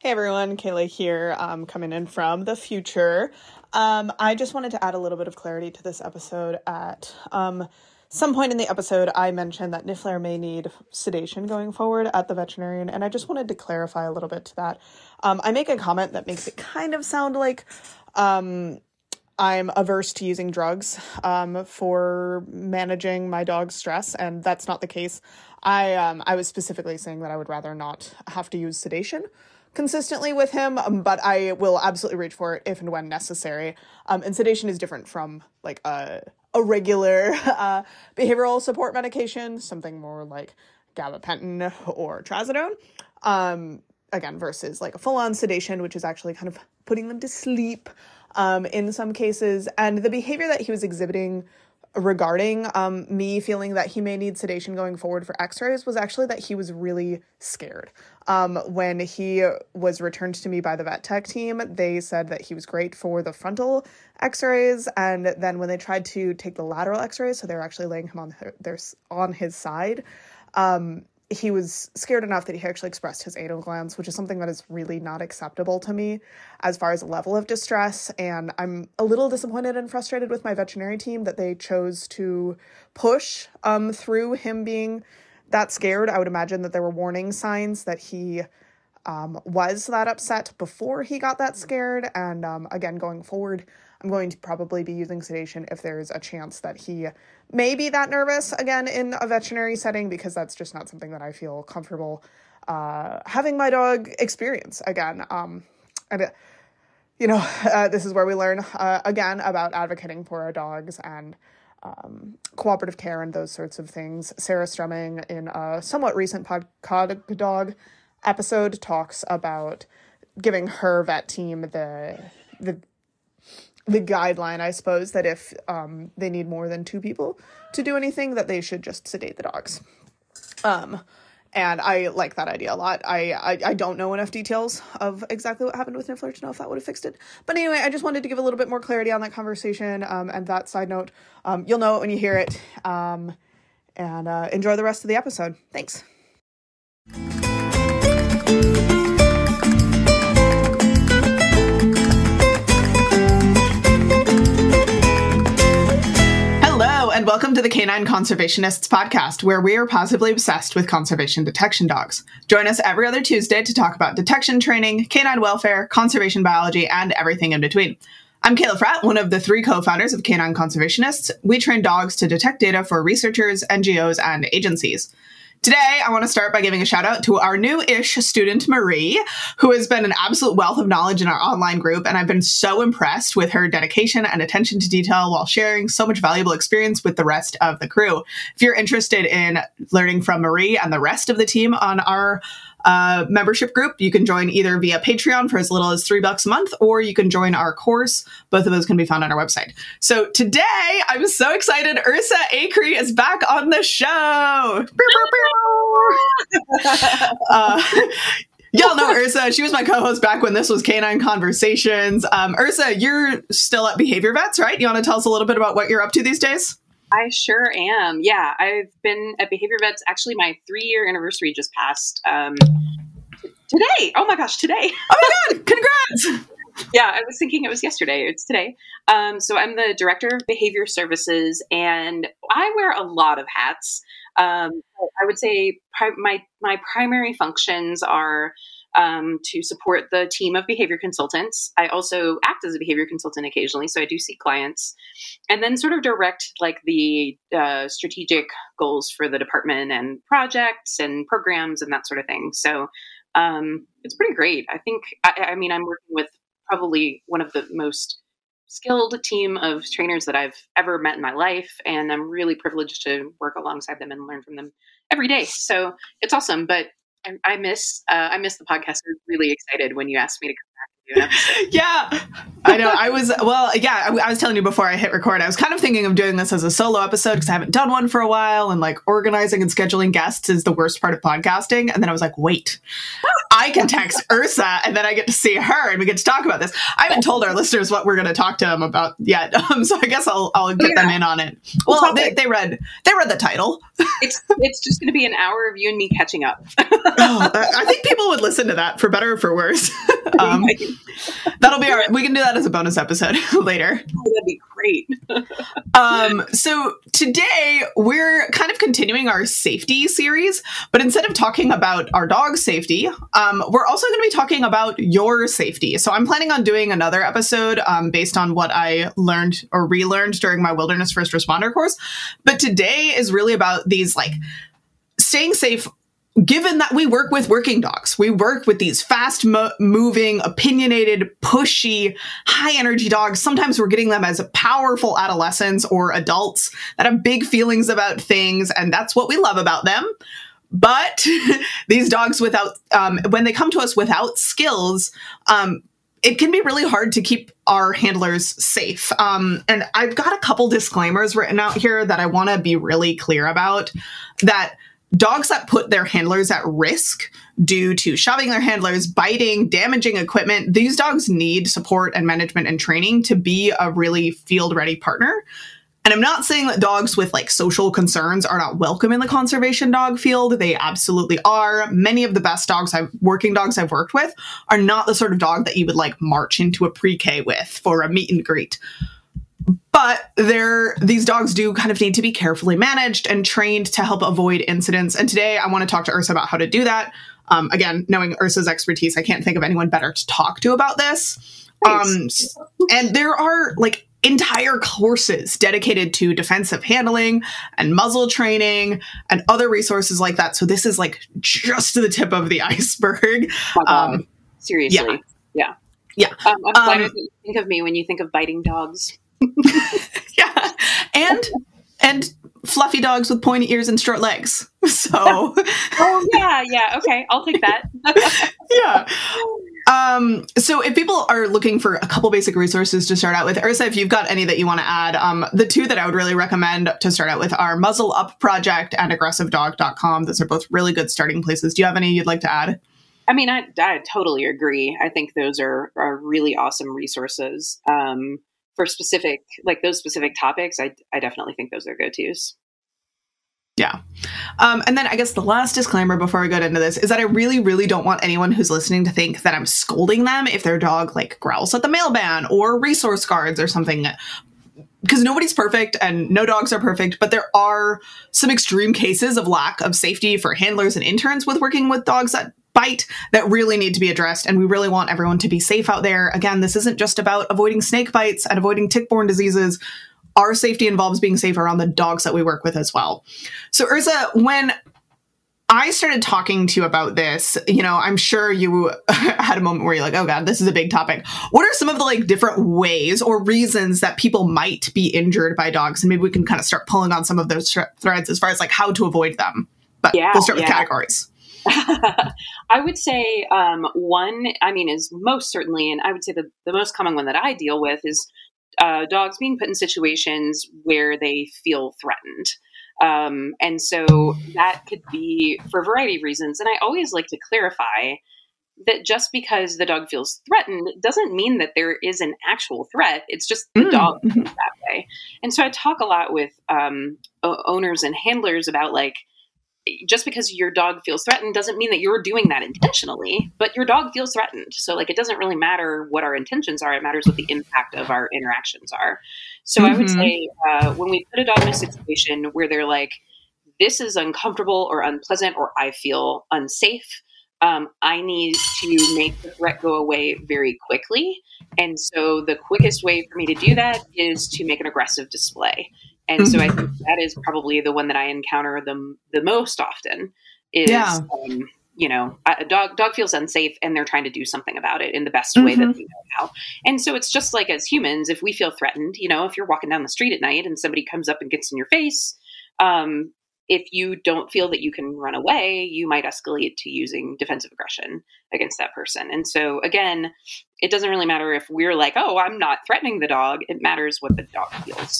Hey everyone, Kayla here, coming in from the future. I just wanted to add a little bit of clarity to this episode. At some point in the episode, I mentioned that Niffler may need sedation going forward at the veterinarian, and I just wanted to clarify a little bit to that. I make a comment that makes it kind of sound like I'm averse to using drugs for managing my dog's stress, and that's not the case. I was specifically saying that I would rather not have to use sedation consistently with him, but I will absolutely reach for it if and when necessary. And sedation is different from like a regular behavioral support medication, something more like gabapentin or trazodone. Again, versus like a full-on sedation, which is actually kind of putting them to sleep in some cases. And the behavior that he was exhibiting regarding me feeling that he may need sedation going forward for x-rays was actually that he was really scared. When he was returned to me by the vet tech team, they said that he was great for the frontal x-rays, and then when they tried to take the lateral x-rays, so they were actually laying him on his side, he was scared enough that he actually expressed his anal glands, which is something that is really not acceptable to me as far as a level of distress. And I'm a little disappointed and frustrated with my veterinary team that they chose to push through him being that scared. I would imagine that there were warning signs that he was that upset before he got that scared. And again, going forward, I'm going to probably be using sedation if there's a chance that he may be that nervous again in a veterinary setting, because that's just not something that I feel comfortable having my dog experience again. This is where we learn again about advocating for our dogs and cooperative care and those sorts of things. Sarah Strumming, in a somewhat recent Pod Dog episode, talks about giving her vet team the guideline, I suppose, that if they need more than 2 people to do anything, that they should just sedate the dogs. And I like that idea a lot. I don't know enough details of exactly what happened with Niffler to know if that would have fixed it. But anyway, I just wanted to give a little bit more clarity on that conversation. And that side note, you'll know it when you hear it. And enjoy the rest of the episode. Thanks. And welcome to the Canine Conservationists podcast, where we are positively obsessed with conservation detection dogs. Join us every other Tuesday to talk about detection training, canine welfare, conservation biology, and everything in between. I'm Kayla Fratt, one of the 3 co-founders of Canine Conservationists. We train dogs to detect data for researchers, NGOs, and agencies. Today, I want to start by giving a shout out to our new-ish student, Marie, who has been an absolute wealth of knowledge in our online group, and I've been so impressed with her dedication and attention to detail while sharing so much valuable experience with the rest of the crew. If you're interested in learning from Marie and the rest of the team on our membership group, you can join either via Patreon for as little as $3 a month, or you can join our course. Both of those can be found on our website. So today, I'm so excited. Ursa Acree is back on the show. Y'all know Ursa. She was my co-host back when this was Canine Conversations. Ursa, you're still at Behavior Vets, right? You want to tell us a little bit about what you're up to these days? I sure am. Yeah, I've been at Behavior Vets. Actually, my 3-year anniversary just passed today. Oh my gosh, today. Oh my God, congrats. Yeah, I was thinking it was yesterday. It's today. So I'm the director of behavior services, and I wear a lot of hats. I would say my primary functions are to support the team of behavior consultants. I also act as a behavior consultant occasionally, so I do see clients, and then sort of direct like the strategic goals for the department and projects and programs and that sort of thing. So it's pretty great. I think, I mean, I'm working with probably one of the most skilled team of trainers that I've ever met in my life, and I'm really privileged to work alongside them and learn from them every day. So it's awesome, but I miss the podcast. I was really excited when you asked me to come do an episode. Yeah, I know. I was telling you before I hit record, I was kind of thinking of doing this as a solo episode because I haven't done one for a while, and like organizing and scheduling guests is the worst part of podcasting. And then I was like, wait, I can text Ursa and then I get to see her and we get to talk about this. I haven't told our listeners what we're going to talk to them about yet. So I guess I'll get them in on it. Well, they read the title. It's just going to be an hour of you and me catching up. I think people would listen to that for better or for worse. That'll be we can do that as a bonus episode later. Oh, that'd be great. So today we're kind of continuing our safety series, but instead of talking about our dog's safety, we're also going to be talking about your safety. So I'm planning on doing another episode based on what I learned or relearned during my wilderness first responder course. But today is really about these like staying safe. Given that we work with working dogs, we work with these fast moving, opinionated, pushy, high energy dogs. Sometimes we're getting them as powerful adolescents or adults that have big feelings about things. And that's what we love about them. But these dogs when they come to us without skills, it can be really hard to keep our handlers safe. And I've got a couple disclaimers written out here that I want to be really clear about. That dogs that put their handlers at risk due to shoving their handlers, biting, damaging equipment, these dogs need support and management and training to be a really field-ready partner. And I'm not saying that dogs with like social concerns are not welcome in the conservation dog field. They absolutely are. Many of the best working dogs I've worked with are not the sort of dog that you would like march into a pre-K with for a meet and greet. But these dogs do kind of need to be carefully managed and trained to help avoid incidents. And today I want to talk to Ursa about how to do that. Again, knowing Ursa's expertise, I can't think of anyone better to talk to about this. Nice. And there are like entire courses dedicated to defensive handling and muzzle training and other resources like that. So this is like just the tip of the iceberg. Seriously. Yeah. I'm flattered that you think of me when you think of biting dogs. Yeah. And fluffy dogs with pointy ears and short legs. So yeah. Okay. I'll take that. Yeah. So if people are looking for a couple basic resources to start out with, Ursa, if you've got any that you want to add, the two that I would really recommend to start out with are Muzzle Up Project and aggressivedog.com. Those are both really good starting places. Do you have any you'd like to add? I mean, I totally agree. I think those are really awesome resources. For those specific topics, I definitely think those are go-tos. Yeah. And then I guess the last disclaimer before we get into this is that I really, really don't want anyone who's listening to think that I'm scolding them if their dog like growls at the mailman or resource guards or something. Because nobody's perfect and no dogs are perfect, but there are some extreme cases of lack of safety for handlers and interns with working with dogs that bite that really need to be addressed. And we really want everyone to be safe out there. Again, this isn't just about avoiding snake bites and avoiding tick-borne diseases. Our safety involves being safe around the dogs that we work with as well. So Ursa, when I started talking to you about this, I'm sure you had a moment where you're like, oh God, this is a big topic. What are some of the like different ways or reasons that people might be injured by dogs? And maybe we can kind of start pulling on some of those threads as far as like how to avoid them. But we'll start with categories. I would say one, is most certainly, and I would say the most common one that I deal with is dogs being put in situations where they feel threatened. And so that could be for a variety of reasons. And I always like to clarify that just because the dog feels threatened doesn't mean that there is an actual threat. It's just the dog feels that way. And so I talk a lot with owners and handlers about like, just because your dog feels threatened doesn't mean that you're doing that intentionally, but your dog feels threatened. So like, it doesn't really matter what our intentions are. It matters what the impact of our interactions are. So I would say when we put a dog in a situation where they're like, this is uncomfortable or unpleasant, or I feel unsafe, I need to make the threat go away very quickly. And so the quickest way for me to do that is to make an aggressive display. And so I think that is probably the one that I encounter the most often is, a dog feels unsafe and they're trying to do something about it in the best way that they know how. And so it's just like as humans, if we feel threatened, if you're walking down the street at night and somebody comes up and gets in your face, if you don't feel that you can run away, you might escalate to using defensive aggression against that person. And so again, it doesn't really matter if we're like, oh, I'm not threatening the dog. It matters what the dog feels.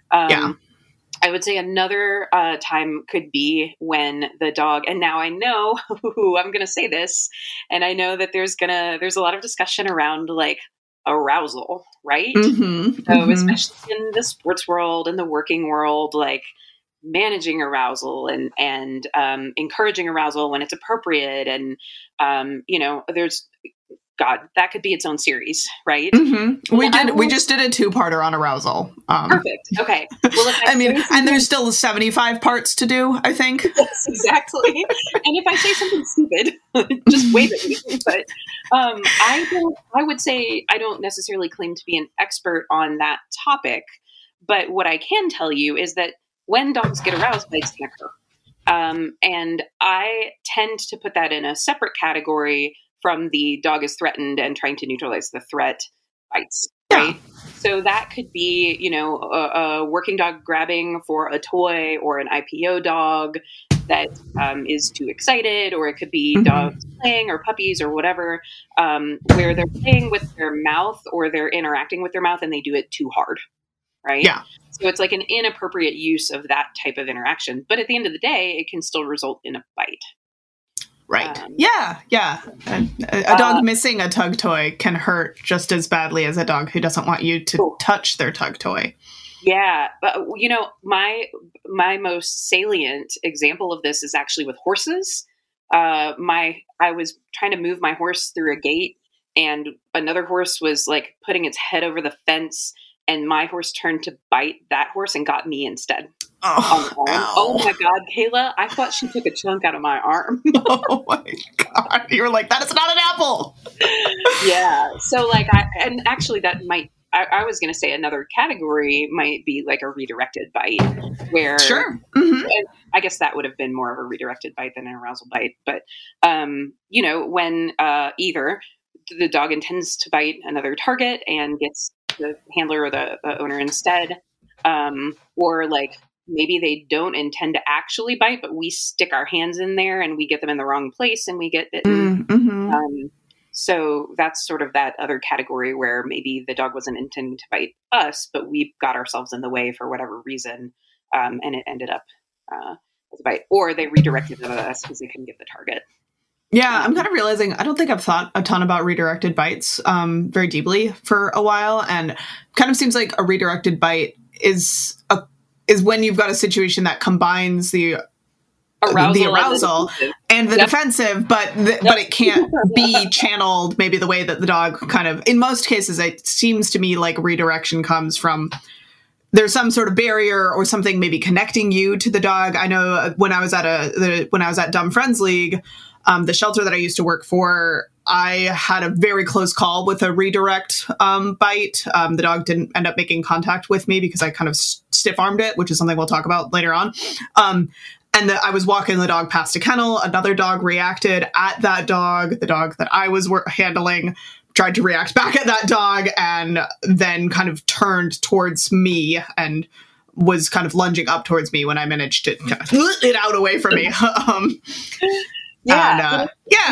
I would say another time could be when the dog, and now I know who I'm going to say this, and I know that there's a lot of discussion around like arousal, right? So especially in the sports world and the working world, like managing arousal and encouraging arousal when it's appropriate. And, there's, God, that could be its own series, right? We just did a 2-parter on arousal. Perfect. Okay. Well, and there's still 75 parts to do, I think. Yes, exactly. And if I say something stupid, just wave at me. But I would say I don't necessarily claim to be an expert on that topic. But what I can tell you is that when dogs get aroused, bites can occur. And I tend to put that in a separate category from the dog is threatened and trying to neutralize the threat bites, right? So that could be, a working dog grabbing for a toy, or an IPO dog that is too excited, or it could be dogs playing, or puppies, or whatever, where they're playing with their mouth or they're interacting with their mouth and they do it too hard, right? Yeah. So it's like an inappropriate use of that type of interaction. But at the end of the day, it can still result in a bite. Right. Yeah. A dog missing a tug toy can hurt just as badly as a dog who doesn't want you to touch their tug toy. Yeah. But, my most salient example of this is actually with horses. I was trying to move my horse through a gate, and another horse was like putting its head over the fence, and my horse turned to bite that horse and got me instead. Oh my God, Kayla, I thought she took a chunk out of my arm. Oh my God. You were like, that is not an apple. Yeah. So actually that might, I was going to say another category might be like a redirected bite where, sure. I guess that would have been more of a redirected bite than an arousal bite. But, when either the dog intends to bite another target and gets the handler or the owner instead, or like, maybe they don't intend to actually bite, but we stick our hands in there and we get them in the wrong place and we get bitten. So that's sort of that other category where maybe the dog wasn't intending to bite us, but we got ourselves in the way for whatever reason. And it ended up as a bite, or they redirected it at us because they couldn't get the target. Yeah, I'm kind of realizing I don't think I've thought a ton about redirected bites very deeply for a while. And kind of seems like a redirected bite is when you've got a situation that combines the arousal and the defensive, but it can't be channeled maybe the way that the dog kind of, in most cases, it seems to me like redirection comes from there's some sort of barrier or something maybe connecting you to the dog. I know when I was at Dumb Friends League, the shelter that I used to work for, I had a very close call with a redirect bite. The dog didn't end up making contact with me because I kind of stiff-armed it, which is something we'll talk about later on. And I was walking the dog past a kennel. Another dog reacted at that dog. The dog that I was handling tried to react back at that dog and then kind of turned towards me and was kind of lunging up towards me when I managed to kind of it out away from me. I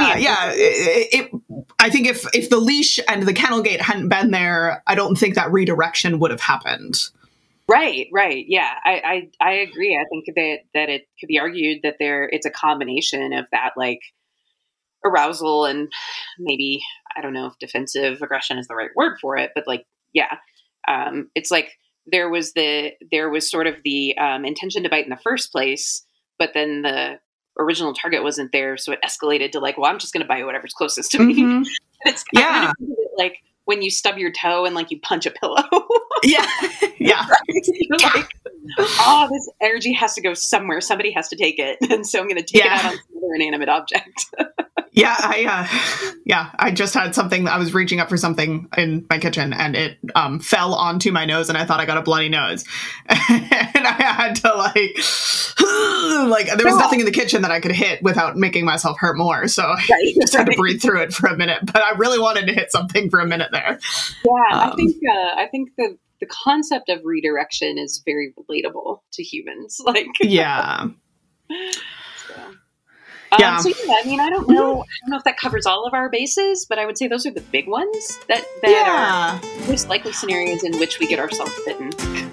think if the leash and the kennel gate hadn't been there, I don't think that redirection would have happened. Right. Yeah, I agree. I think that it could be argued that it's a combination of that, like arousal and maybe, I don't know if defensive aggression is the right word for it, but like, yeah, it's like there was sort of the intention to bite in the first place, but then the original target wasn't there, so it escalated to like, well, I'm just going to bite whatever's closest to me. It's kind of like when you stub your toe and like you punch a pillow. Yeah. You're like, oh, this energy has to go somewhere. Somebody has to take it, and so I'm going to take it out on some other inanimate object. I just had something. I was reaching up for something in my kitchen, and it fell onto my nose, and I thought I got a bloody nose, and I had to like there was nothing in the kitchen that I could hit without making myself hurt more. So I just had to breathe through it for a minute. But I really wanted to hit something for a minute there. Yeah, I think the concept of redirection is very relatable to humans. Like, yeah. So. Yeah. So yeah, I mean, I don't know if that covers all of our bases, but I would say those are the big ones that Yeah. are most likely scenarios in which we get ourselves bitten.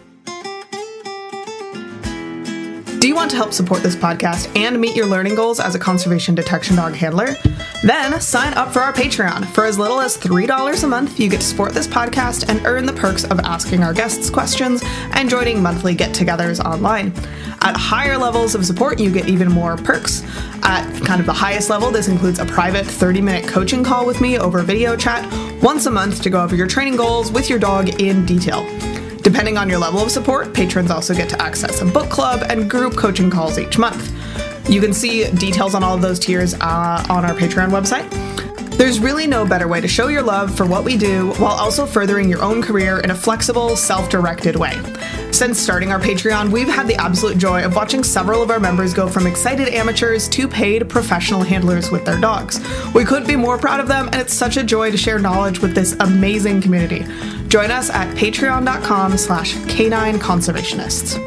Do you want to help support this podcast and meet your learning goals as a conservation detection dog handler? Then sign up for our Patreon. For as little as $3 a month, you get to support this podcast and earn the perks of asking our guests questions and joining monthly get-togethers online. At higher levels of support, you get even more perks. At kind of the highest level, this includes a private 30-minute coaching call with me over video chat once a month to go over your training goals with your dog in detail. Depending on your level of support, patrons also get to access a book club and group coaching calls each month. You can see details on all of those tiers on our Patreon website. There's really no better way to show your love for what we do while also furthering your own career in a flexible, self-directed way. Since starting our Patreon, we've had the absolute joy of watching several of our members go from excited amateurs to paid professional handlers with their dogs. We couldn't be more proud of them, and it's such a joy to share knowledge with this amazing community. Join us at patreon.com/canineconservationists.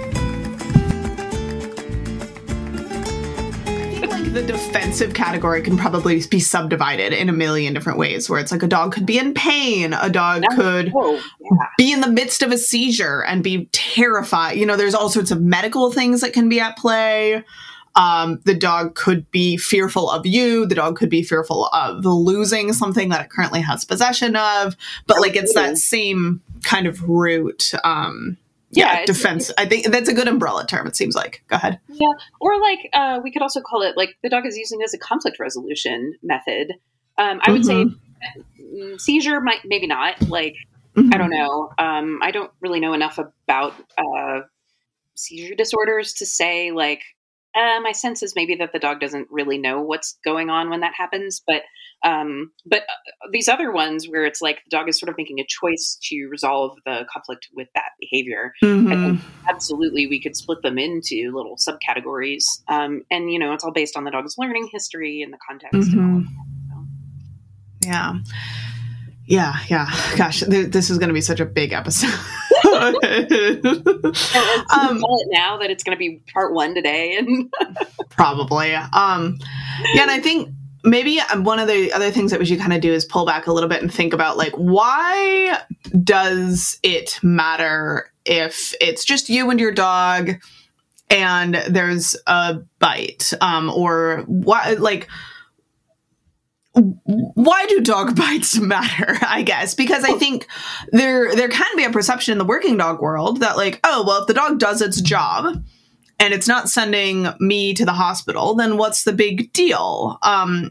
The defensive category can probably be subdivided in a million different ways, where it's like a dog could be in pain, a dog could be in the midst of a seizure and be terrified. You know, there's all sorts of medical things that can be at play. The dog could be fearful of you. The dog could be fearful of losing something that it currently has possession of. But like, it's that same kind of root. Defense. I think that's a good umbrella term, it seems like. Go ahead. Yeah. Or like, we could also call it like the dog is using it as a conflict resolution method. I would say seizure maybe not. Like, I don't know. I don't really know enough about seizure disorders to say like, my sense is maybe that the dog doesn't really know what's going on when that happens. But these other ones where it's like the dog is sort of making a choice to resolve the conflict with that behavior, I think absolutely we could split them into little subcategories. And, you know, it's all based on the dog's learning history and the context and all of that. So. Yeah. Gosh, this is going to be such a big episode. Call it now that it's going to be part 1 today, and probably. And I think maybe one of the other things that we should kind of do is pull back a little bit and think about like, why does it matter if it's just you and your dog and there's a bite, or why, like, why do dog bites matter, I guess? Because I think there can be a perception in the working dog world that like, oh, well, if the dog does its job and it's not sending me to the hospital, then what's the big deal? And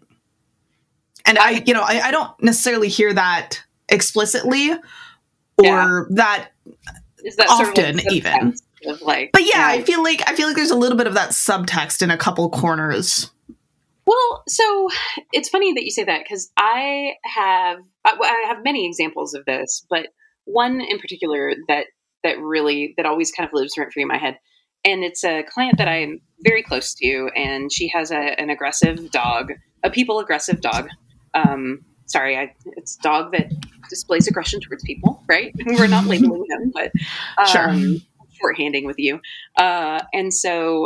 I don't necessarily hear that explicitly or that often sort of even. Of like, but I feel like there's a little bit of that subtext in a couple corners. Well, so it's funny that you say that because I have many examples of this, but one in particular that always kind of lives rent free in my head. And it's a client that I'm very close to, and she has an aggressive dog, a people aggressive dog. It's a dog that displays aggression towards people, right? We're not labeling him, but shorthanding with you. And so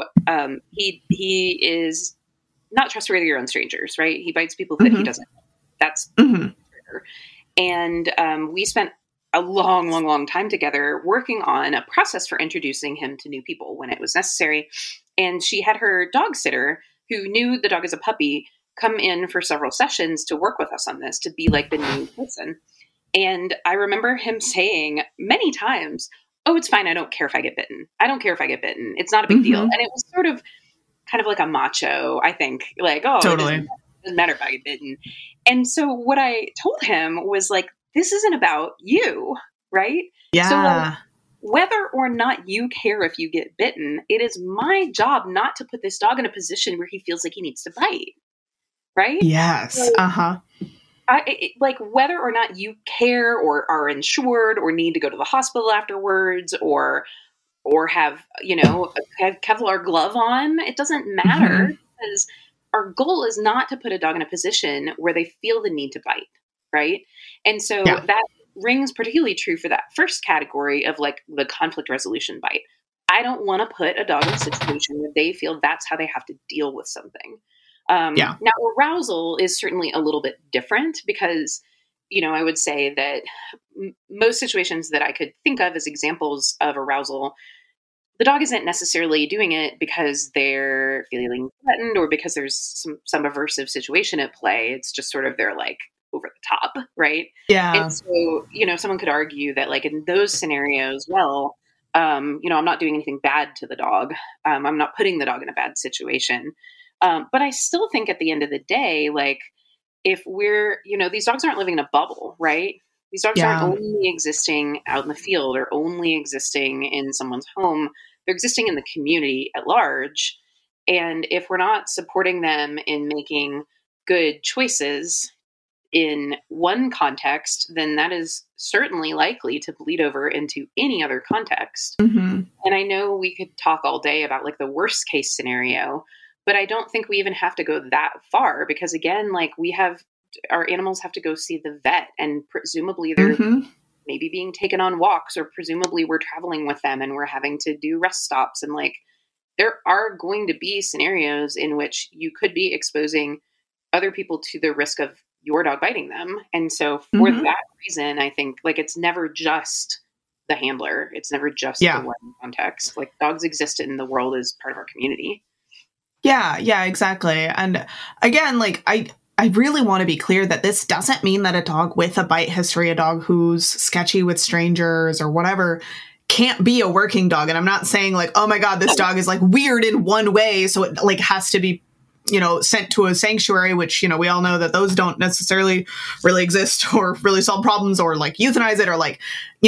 he is not trustworthy around strangers, right? He bites people that he doesn't. That's and we spent a long, long, long time together working on a process for introducing him to new people when it was necessary. And she had her dog sitter, who knew the dog as a puppy, come in for several sessions to work with us on this, to be like the new person. And I remember him saying many times, "Oh, it's fine. I don't care if I get bitten. I don't care if I get bitten. It's not a big deal." And it was sort of kind of like a macho, I think, like, oh, totally. It doesn't matter if I get bitten. And so what I told him was like, this isn't about you, right? Yeah. So like, whether or not you care if you get bitten, it is my job not to put this dog in a position where he feels like he needs to bite, right? Yes. So, like whether or not you care or are insured or need to go to the hospital afterwards or have, a Kevlar glove on, it doesn't matter because our goal is not to put a dog in a position where they feel the need to bite, right? And so that rings particularly true for that first category of like the conflict resolution bite. I don't want to put a dog in a situation where they feel that's how they have to deal with something. Yeah. Now, arousal is certainly a little bit different because, I would say that most situations that I could think of as examples of arousal, the dog isn't necessarily doing it because they're feeling threatened or because there's some aversive situation at play. It's just sort of they're like over the top, right? Yeah. And so, someone could argue that like in those scenarios, well, I'm not doing anything bad to the dog. I'm not putting the dog in a bad situation. But I still think at the end of the day, like if we're, these dogs aren't living in a bubble, right? These dogs aren't only existing out in the field or only existing in someone's home. They're existing in the community at large. And if we're not supporting them in making good choices in one context, then that is certainly likely to bleed over into any other context. Mm-hmm. And I know we could talk all day about like the worst case scenario, but I don't think we even have to go that far because again, like our animals have to go see the vet and presumably they're maybe being taken on walks or presumably we're traveling with them and we're having to do rest stops. And like, there are going to be scenarios in which you could be exposing other people to the risk of your dog biting them. And so for that reason, I think like it's never just the handler. It's never just the one context. Like dogs exist in the world as part of our community. Yeah, exactly. And again, like I really want to be clear that this doesn't mean that a dog with a bite history, a dog who's sketchy with strangers or whatever, can't be a working dog. And I'm not saying like, oh my God, this dog is like weird in one way, so it like has to be, sent to a sanctuary, which, we all know that those don't necessarily really exist or really solve problems or like euthanize it or like,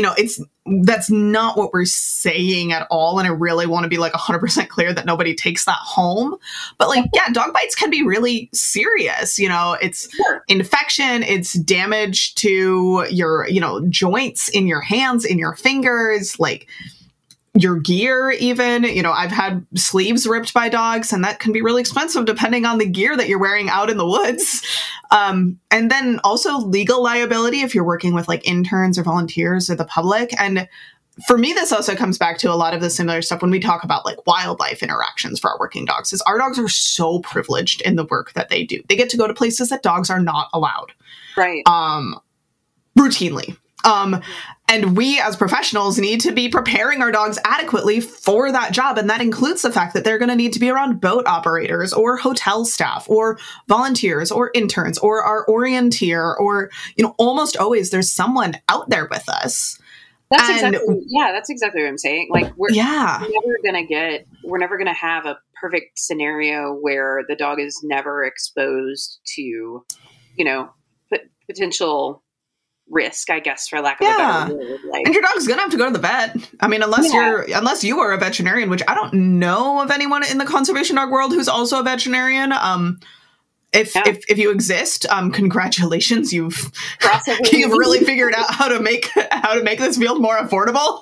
that's not what we're saying at all. And I really want to be like 100% clear that nobody takes that home. But like, yeah, dog bites can be really serious. It's infection, it's damage to your, joints in your hands, in your fingers, like your gear even. I've had sleeves ripped by dogs and that can be really expensive depending on the gear that you're wearing out in the woods. And then also legal liability if you're working with like interns or volunteers or the public. And for me, this also comes back to a lot of the similar stuff when we talk about like wildlife interactions for our working dogs is our dogs are so privileged in the work that they do. They get to go to places that dogs are not allowed. Right. Routinely. And we as professionals need to be preparing our dogs adequately for that job. And that includes the fact that they're going to need to be around boat operators or hotel staff or volunteers or interns or our orienteer or, almost always there's someone out there with us. That's exactly what I'm saying. Like we're never going to have a perfect scenario where the dog is never exposed to, potential risk, I guess, for lack of a better word. Like, and your dog's gonna have to go to the vet. I mean, unless you are a veterinarian, which I don't know of anyone in the conservation dog world who's also a veterinarian. If you exist, congratulations, you've really figured out how to make this field more affordable.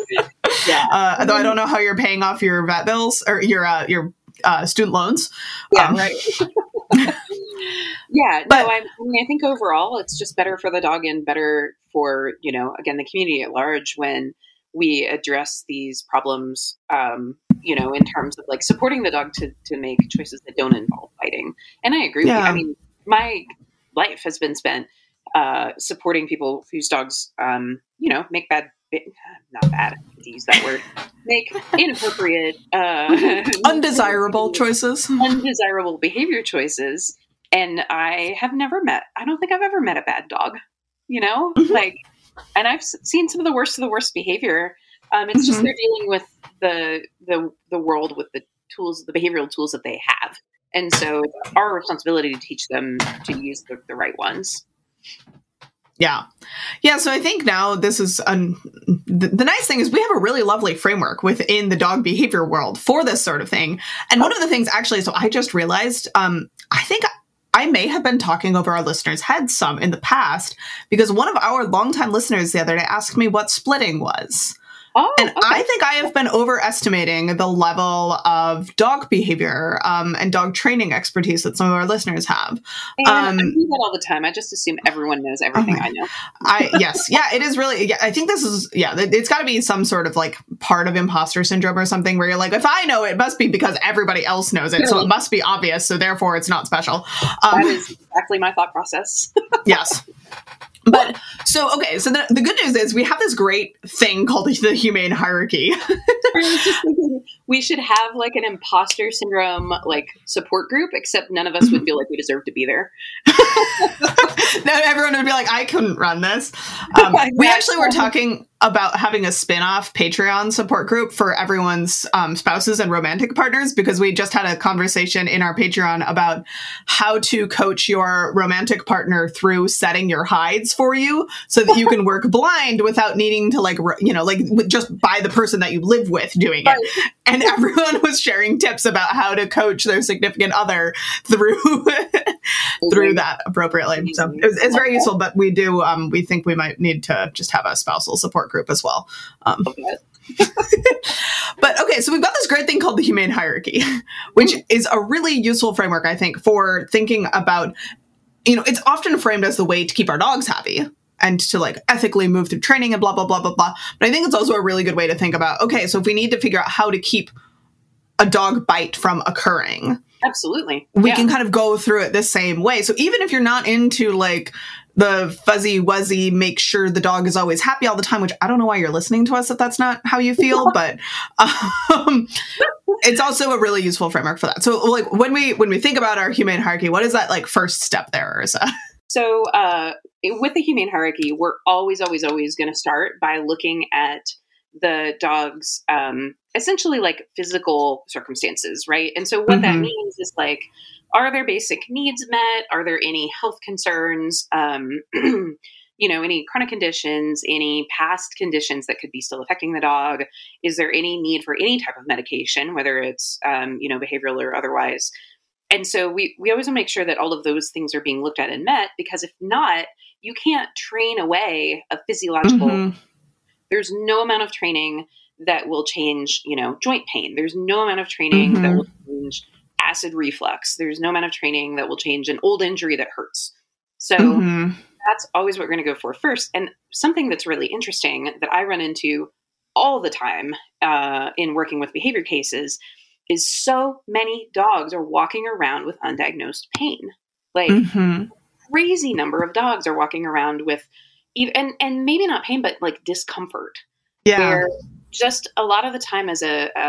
Though I don't know how you're paying off your vet bills or your student loans. Right. I think overall it's just better for the dog and better for, again, the community at large when we address these problems, in terms of like supporting the dog to make choices that don't involve biting. And I agree with you. I mean, my life has been spent supporting people whose dogs, make make inappropriate, undesirable behavior choices. And I don't think I've ever met a bad dog, like, and I've seen some of the worst behavior. It's just they're dealing with the world with the tools, the behavioral tools that they have. And so it's our responsibility to teach them to use the right ones. Yeah. So I think now this is the nice thing is we have a really lovely framework within the dog behavior world for this sort of thing. And one of the things actually, so I just realized, I think I may have been talking over our listeners' heads some in the past because one of our longtime listeners the other day asked me what splitting was. Oh, And okay. I think I have been overestimating the level of dog behavior and dog training expertise that some of our listeners have. And I do that all the time. I just assume everyone knows everything I know. Yes. Yeah, it is really, yeah, I think this is, yeah, it's got to be some sort of like part of imposter syndrome or something where you're like, if I know it must be because everybody else knows it. So it must be obvious. So therefore it's not special. That is exactly my thought process. Yes. But so, okay. So the good news is we have this great thing called the humane hierarchy. I was just thinking we should have like an imposter syndrome like support group, except none of us would feel like we deserve to be there. No, everyone would be like, I couldn't run this. We actually were talking about having a spin-off Patreon support group for everyone's spouses and romantic partners, because we just had a conversation in our Patreon about how to coach your romantic partner through setting your hides for you so that you can work blind without needing to like just by the person that you live with doing it. And everyone was sharing tips about how to coach their significant other through through that appropriately. So it's very useful, but we do we think we might need to just have a spousal support group as well. But okay, so we've got this great thing called the humane hierarchy, which is a really useful framework, I think, for thinking about, it's often framed as the way to keep our dogs happy and to like ethically move through training and blah, blah, blah, blah, blah. But I think it's also a really good way to think about, okay, so if we need to figure out how to keep a dog bite from occurring, absolutely, we can kind of go through it the same way. So even if you're not into like the fuzzy wuzzy, make sure the dog is always happy all the time, which I don't know why you're listening to us if that's not how you feel, but it's also a really useful framework for that. So like when we think about our humane hierarchy, what is that like first step there, Ursa? So with the humane hierarchy, we're always going to start by looking at the dog's essentially like physical circumstances, right? And so what that means is like, are their basic needs met? Are there any health concerns? Any chronic conditions, any past conditions that could be still affecting the dog? Is there any need for any type of medication, whether it's, behavioral or otherwise? And so we always want to make sure that all of those things are being looked at and met, because if not, you can't train away a physiological, there's no amount of training that will change, joint pain. There's no amount of training that will change acid reflux. There's no amount of training that will change an old injury that hurts. So that's always what we're going to go for first. And something that's really interesting that I run into all the time in working with behavior cases is so many dogs are walking around with undiagnosed pain. Like crazy number of dogs are walking around with and maybe not pain, but like discomfort. Yeah. Where just a lot of the time as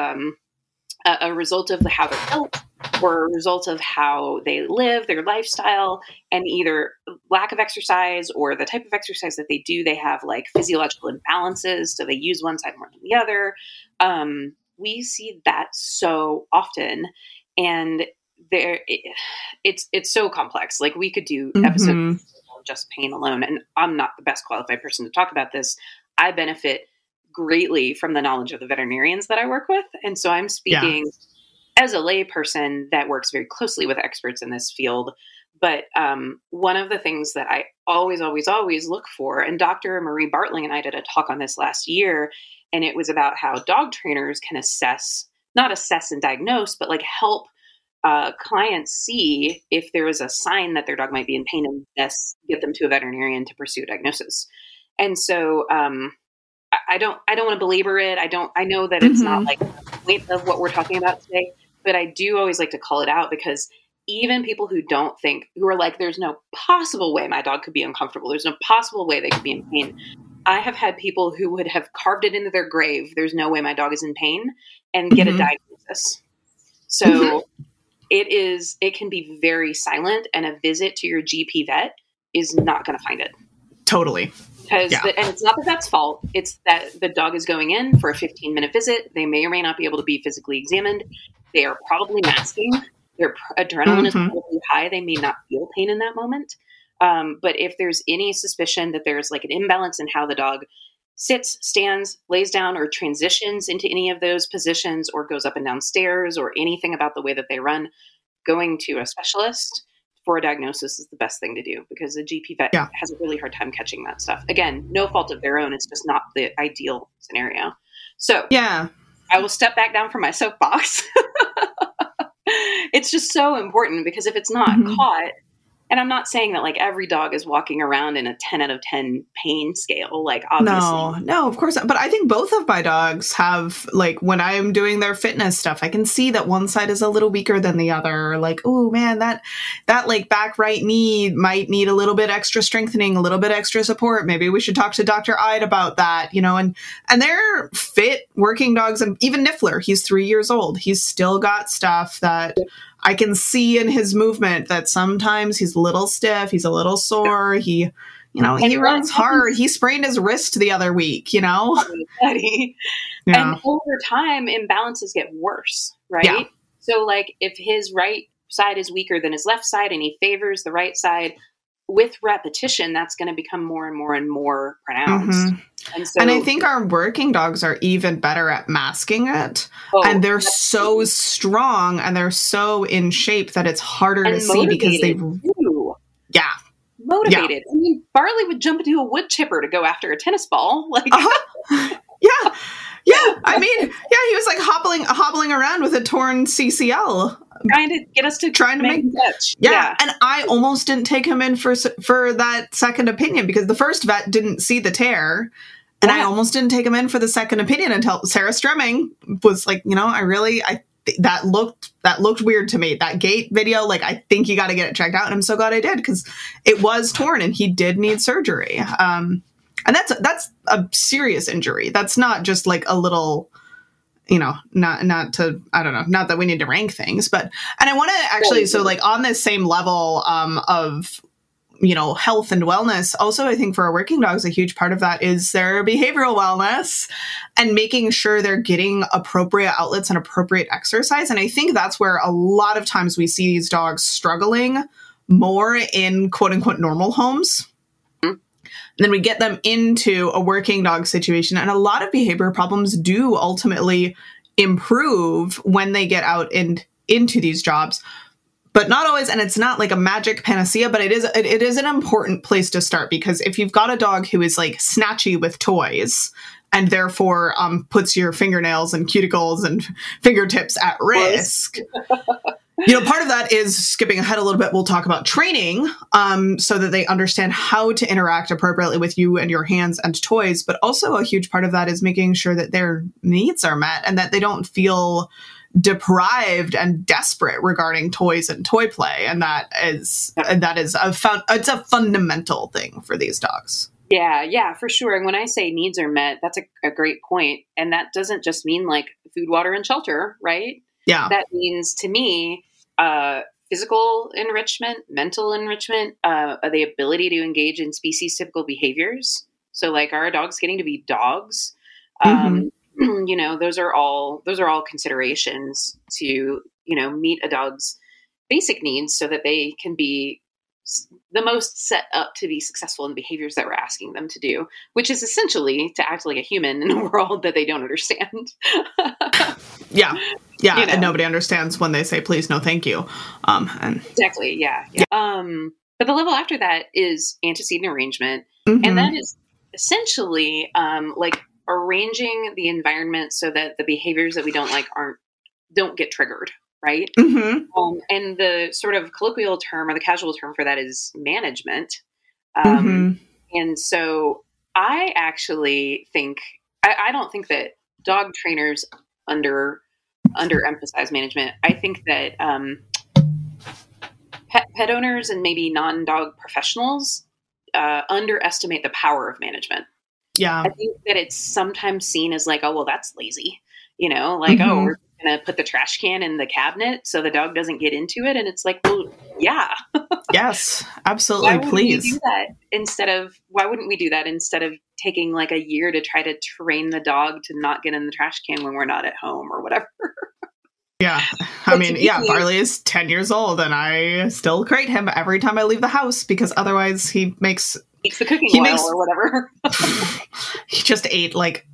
a result of how they're built or a result of how they live, their lifestyle, and either lack of exercise or the type of exercise that they do, they have like physiological imbalances. So they use one side more than the other. We see that so often, and it's so complex. Like we could do episodes of just pain alone, and I'm not the best qualified person to talk about this. I benefit greatly from the knowledge of the veterinarians that I work with. And so I'm speaking as a lay person that works very closely with experts in this field. But one of the things that I always look for, and Dr. Marie Bartling and I did a talk on this last year, and it was about how dog trainers can not assess and diagnose, but like help clients see if there is a sign that their dog might be in pain and get them to a veterinarian to pursue a diagnosis. And so I don't want to belabor it. I know that it's not like the point of what we're talking about today, but I do always like to call it out, because even people who are like, there's no possible way my dog could be uncomfortable, there's no possible way they could be in pain. I have had people who would have carved it into their grave, there's no way my dog is in pain, and get a diagnosis. So it can be very silent, and a visit to your GP vet is not going to find it. Totally. And it's not that that's fault. It's that the dog is going in for a 15-minute visit. They may or may not be able to be physically examined. They are probably masking. Their adrenaline is probably high. They may not feel pain in that moment. But if there's any suspicion that there's like an imbalance in how the dog sits, stands, lays down, or transitions into any of those positions, or goes up and down stairs, or anything about the way that they run, going to a specialist for a diagnosis is the best thing to do, because the GP vet has a really hard time catching that stuff. Again, no fault of their own. It's just not the ideal scenario. So yeah, I will step back down from my soapbox. It's just so important because if it's not caught, and I'm not saying that like every dog is walking around in a 10 out of 10 pain scale, like obviously. No, of course not. But I think both of my dogs have, like, when I'm doing their fitness stuff, I can see that one side is a little weaker than the other. Like, oh man, that like back right knee might need a little bit extra strengthening, a little bit extra support. Maybe we should talk to Dr. Ide about that, you know, and they're fit working dogs. And even Niffler, he's 3 years old. He's still got stuff that I can see in his movement that sometimes he's a little stiff, he's a little sore, he runs hard. He sprained his wrist the other week, you know? Yeah. And over time, imbalances get worse, right? Yeah. So, like, if his right side is weaker than his left side and he favors the right side, with repetition, that's going to become more and more and more pronounced. And I think our working dogs are even better at masking it. And they're so strong and they're so in shape that it's harder to see because they... Yeah. Motivated. Yeah. I mean, Barley would jump into a wood chipper to go after a tennis ball. Like, yeah. Yeah. I mean, yeah, he was like hobbling around with a torn CCL. Trying to get us to make touch. Yeah. And I almost didn't take him in for that second opinion because the first vet didn't see the tear. And I almost didn't take him in for the second opinion until Sarah Stremming was like, you know, that looked weird to me. That gait video, like, I think you got to get it checked out. And I'm so glad I did because it was torn and he did need surgery. And that's a serious injury. That's not just like a little, you know, not that we need to rank things, but, and I want to actually, so like on this same level of, you know, health and wellness, also, I think for our working dogs, a huge part of that is their behavioral wellness and making sure they're getting appropriate outlets and appropriate exercise. And I think that's where a lot of times we see these dogs struggling more in quote unquote normal homes. And then we get them into a working dog situation. And a lot of behavior problems do ultimately improve when they get out and into these jobs. But not always, and it's not like a magic panacea, but it is an important place to start because if you've got a dog who is like snatchy with toys and therefore puts your fingernails and cuticles and fingertips at risk, you know, part of that is skipping ahead a little bit. We'll talk about training so that they understand how to interact appropriately with you and your hands and toys. But also a huge part of that is making sure that their needs are met and that they don't feel deprived and desperate regarding toys and toy play. And it's a fundamental thing for these dogs. Yeah, for sure. And when I say needs are met, that's a great point. And that doesn't just mean like food, water, and shelter, right? Yeah. That means to me, physical enrichment, mental enrichment, the ability to engage in species typical behaviors. So like, are our dogs getting to be dogs? You know, those are all considerations to, you know, meet a dog's basic needs so that they can be the most set up to be successful in the behaviors that we're asking them to do, which is essentially to act like a human in a world that they don't understand. Yeah. You know? And nobody understands when they say, please, no, thank you. Exactly. Yeah. But the level after that is antecedent arrangement. And that is essentially like arranging the environment so that the behaviors that we don't like don't get triggered. Right. And the sort of colloquial term or the casual term for that is management. And so I actually think, I don't think that dog trainers underemphasize management. I think that pet owners and maybe non-dog professionals underestimate the power of management. Yeah. I think that it's sometimes seen as like, oh, well, that's lazy. You know, like, oh, we're going to put the trash can in the cabinet so the dog doesn't get into it. And it's like, well, yeah. Yes, absolutely. Please. Why wouldn't we do that instead of taking like a year to try to train the dog to not get in the trash can when we're not at home or whatever? Yeah. I mean, Barley is 10 years old and I still crate him every time I leave the house because otherwise he makes the cooking oil or whatever. He just ate like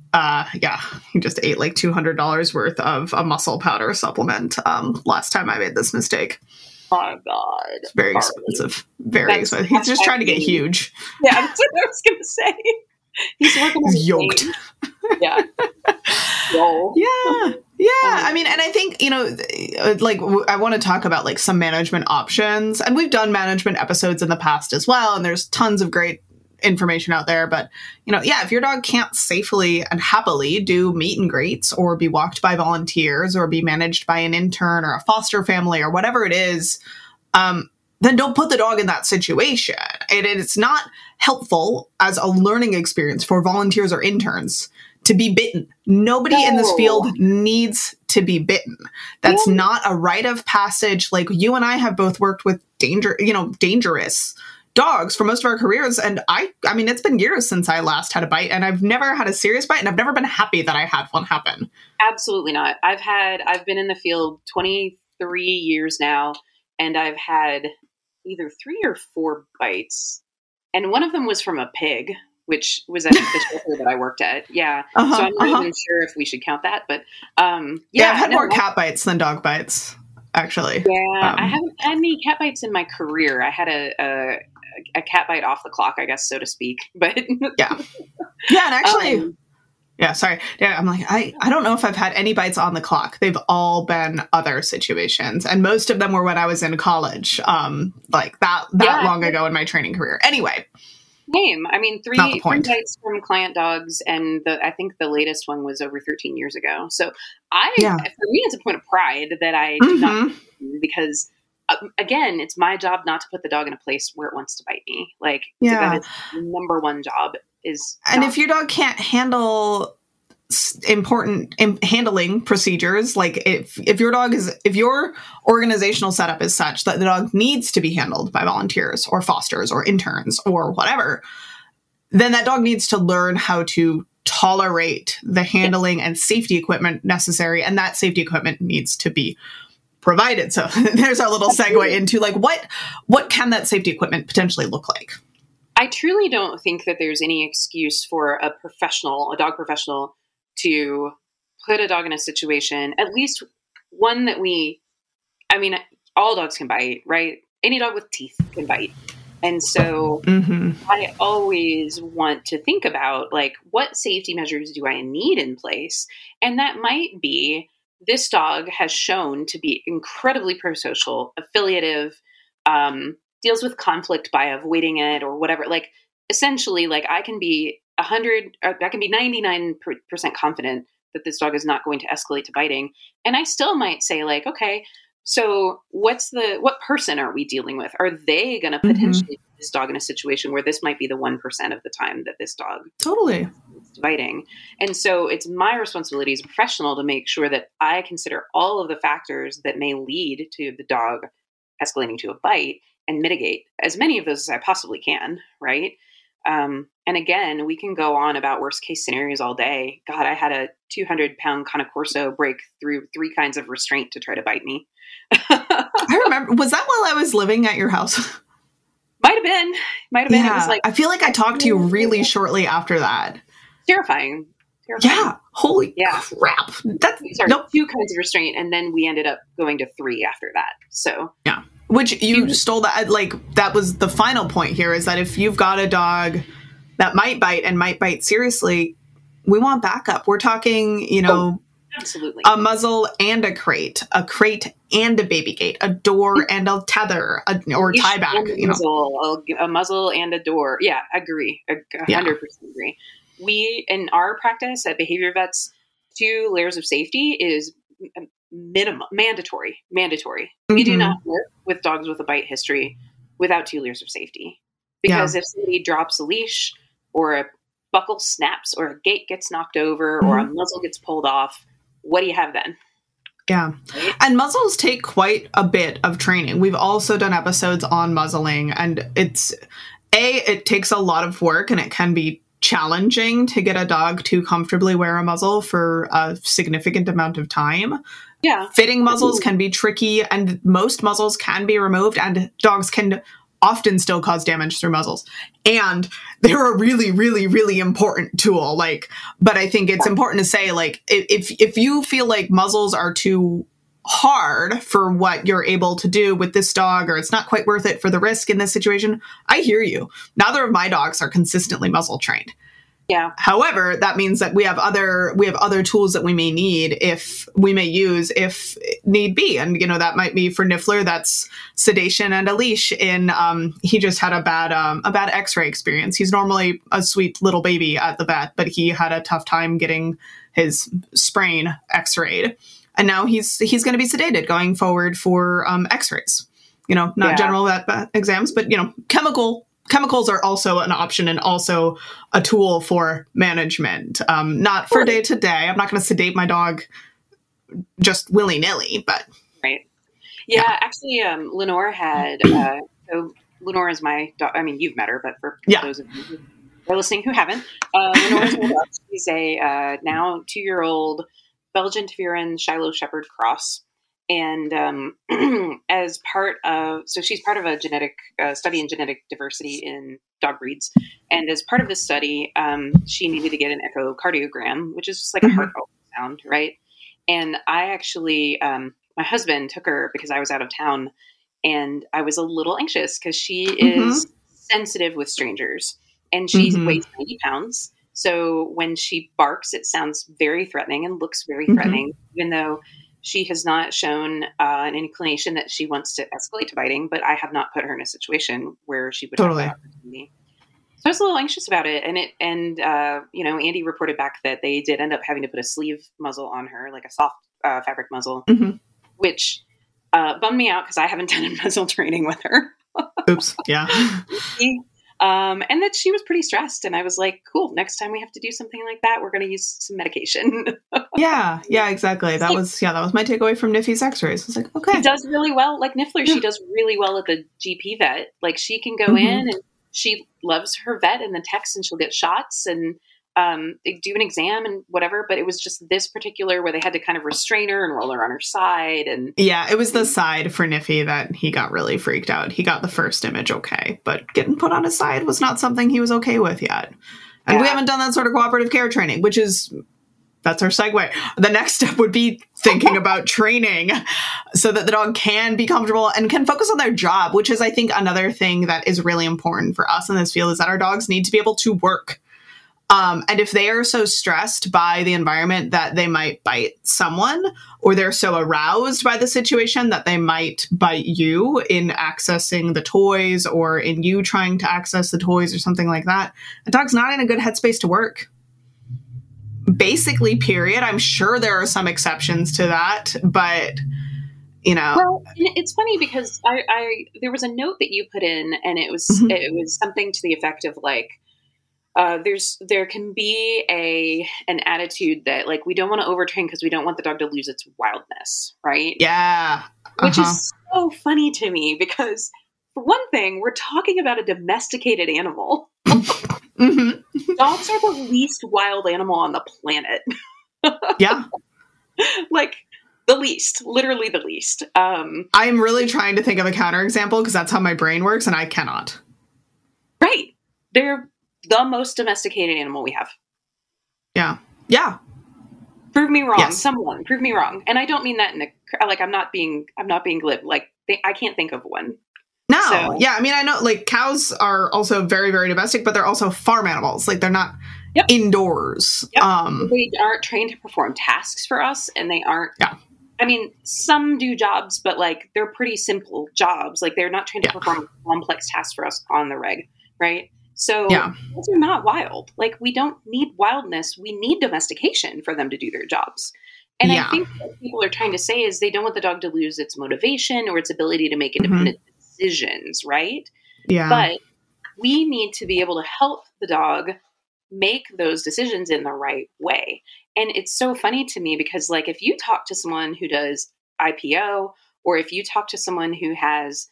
$200 worth of a muscle powder supplement last time I made this mistake. Oh my God. It's very expensive. Expensive. He's just trying to get huge. Yeah, that's what I was going to say. He's working on yoked. Yeah. role. Yeah. Yeah. I mean, and I think, like, I want to talk about like some management options, and we've done management episodes in the past as well. And there's tons of great information out there. But, yeah, if your dog can't safely and happily do meet and greets or be walked by volunteers or be managed by an intern or a foster family or whatever it is, then don't put the dog in that situation. It's not helpful as a learning experience for volunteers or interns to be bitten. Nobody in this field needs to be bitten. That's not a rite of passage. Like, you and I have both worked with dangerous dogs for most of our careers. And I mean, it's been years since I last had a bite, and I've never had a serious bite, and I've never been happy that I had one happen. Absolutely not. I've been in the field 23 years now, and I've had either 3 or 4 bites. And one of them was from a pig, which was at the shelter that I worked at. Yeah. So I'm not even sure if we should count that, but I've had more cat bites than dog bites, actually. Yeah. I haven't had any cat bites in my career. I had a cat bite off the clock, I guess, so to speak. But yeah. Yeah. And actually, sorry. Yeah. I'm like, I don't know if I've had any bites on the clock. They've all been other situations. And most of them were when I was in college, like that long ago in my training career. Anyway. Same. I mean, 3 bites from client dogs, and I think the latest one was over 13 years ago. So for me, it's a point of pride that I did not, because again, it's my job not to put the dog in a place where it wants to bite me. Like, that is the number one job is. And if your dog can't handle important handling procedures, like if your organizational setup is such that the dog needs to be handled by volunteers or fosters or interns or whatever, then that dog needs to learn how to tolerate the handling and safety equipment necessary, and that safety equipment needs to be provided. So there's our little segue into like what can that safety equipment potentially look like? I truly don't think that there's any excuse for a dog professional, to put a dog in a situation, at least one that all dogs can bite, right? Any dog with teeth can bite. And so I always want to think about, like, what safety measures do I need in place? And that might be, this dog has shown to be incredibly prosocial, affiliative, deals with conflict by avoiding it or whatever. Like, essentially, like, I can be 99% confident that this dog is not going to escalate to biting. And I still might say, like, okay, so what person are we dealing with? Are they going to potentially put this dog in a situation where this might be the 1% of the time that this dog is biting? And so it's my responsibility as a professional to make sure that I consider all of the factors that may lead to the dog escalating to a bite and mitigate as many of those as I possibly can, right? And again, we can go on about worst case scenarios all day. God, I had a 200-pound Cane Corso break through 3 kinds of restraint to try to bite me. I remember. Was that while I was living at your house? Might have been. Yeah. It was like, I feel like I talked to you really shortly after that. Terrifying. Yeah. Holy crap. That's 2 kinds of restraint. And then we ended up going to 3 after that. So yeah. Which you stole that, like, that was the final point here, is that if you've got a dog that might bite and might bite seriously, we want backup. We're talking, absolutely, a muzzle and a crate and a baby gate, a door and a tether, or tie back. A muzzle and a door. Yeah, agree. 100% agree. We, in our practice at Behavior Vets, 2 layers of safety is mandatory. We do not work with dogs with a bite history without 2 layers of safety, because if somebody drops a leash, or a buckle snaps, or a gate gets knocked over, or a muzzle gets pulled off, what do you have then? Yeah. Right? And muzzles take quite a bit of training. We've also done episodes on muzzling, and it takes a lot of work, and it can be challenging to get a dog to comfortably wear a muzzle for a significant amount of time. Yeah. Fitting muzzles can be tricky, and most muzzles can be removed, and dogs can often still cause damage through muzzles. And they're a really, really, really important tool. But I think it's important to say, like, if you feel like muzzles are too hard for what you're able to do with this dog, or it's not quite worth it for the risk in this situation, I hear you. Neither of my dogs are consistently muzzle trained. Yeah. However, that means that we have other tools that we may use if need be. And, that might be for Niffler, that's sedation and a leash he just had a bad x-ray experience. He's normally a sweet little baby at the vet, but he had a tough time getting his sprain x-rayed. And now he's going to be sedated going forward for x-rays. Not general vet exams, but, chemicals are also an option and also a tool for management. Not for day to day. I'm not going to sedate my dog just willy nilly, but. Right. Yeah. Actually, Lenore had, so Lenore is my dog. I mean, you've met her, but for those of you who are listening who haven't, Lenore is my dog. She's a now 2-year-old Belgian Tervuren Shiloh Shepherd cross. And as part of, so she's part of a genetic study in genetic diversity in dog breeds. And as part of this study, she needed to get an echocardiogram, which is just like a heart ultrasound, right? And I actually, my husband took her because I was out of town, and I was a little anxious because she is sensitive with strangers, and she weighs 90 pounds. So when she barks, it sounds very threatening and looks very threatening, even though she has not shown an inclination that she wants to escalate to biting, but I have not put her in a situation where she would have that opportunity. So I was a little anxious about it. And Andy reported back that they did end up having to put a sleeve muzzle on her, like a soft fabric muzzle, which bummed me out because I haven't done a muzzle training with her. Oops. Yeah. And that she was pretty stressed. And I was like, cool, next time we have to do something like that, we're going to use some medication. Yeah, exactly. That was my takeaway from Niffy's x-rays. I was like, okay. She does really well. Like Niffler, she does really well at the GP vet. Like she can go in and she loves her vet and the techs, and she'll get shots and they do an exam and whatever. But it was just this particular where they had to kind of restrain her and roll her on her side. And yeah, it was the side for Niffy that he got really freaked out. He got the first image okay, but getting put on his side was not something he was okay with yet. And we haven't done that sort of cooperative care training, that's our segue. The next step would be thinking about training so that the dog can be comfortable and can focus on their job, which is, I think, another thing that is really important for us in this field, is that our dogs need to be able to work. And if they are so stressed by the environment that they might bite someone, or they're so aroused by the situation that they might bite you in accessing the toys, or in you trying to access the toys or something like that, a dog's not in a good headspace to work. Basically, period. I'm sure there are some exceptions to that, but Well, it's funny because I there was a note that you put in, and it was something to the effect of like, there can be an attitude that like we don't want to overtrain because we don't want the dog to lose its wildness, right? Yeah. Which is so funny to me because, for one thing, we're talking about a domesticated animal. Dogs are the least wild animal on the planet. Yeah. Like the least, literally the least. I'm really trying to think of a counterexample because that's how my brain works, and I cannot. Right. They're the most domesticated animal we have. Yeah. Yeah. Prove me wrong. Yes. Someone prove me wrong. And I don't mean that I'm not being glib. Like I can't think of one. No. So. Yeah. I mean, I know like cows are also very, very domestic, but they're also farm animals. Like they're not indoors. Yep. They aren't trained to perform tasks for us, and they aren't. Yeah. I mean, some do jobs, but like they're pretty simple jobs. Like they're not trained to perform complex tasks for us on the reg, right? So those are not wild. Like we don't need wildness. We need domestication for them to do their jobs. And I think what people are trying to say is they don't want the dog to lose its motivation or its ability to make independent decisions, right? Yeah. But we need to be able to help the dog make those decisions in the right way. And it's so funny to me because like if you talk to someone who does IPO, or if you talk to someone who has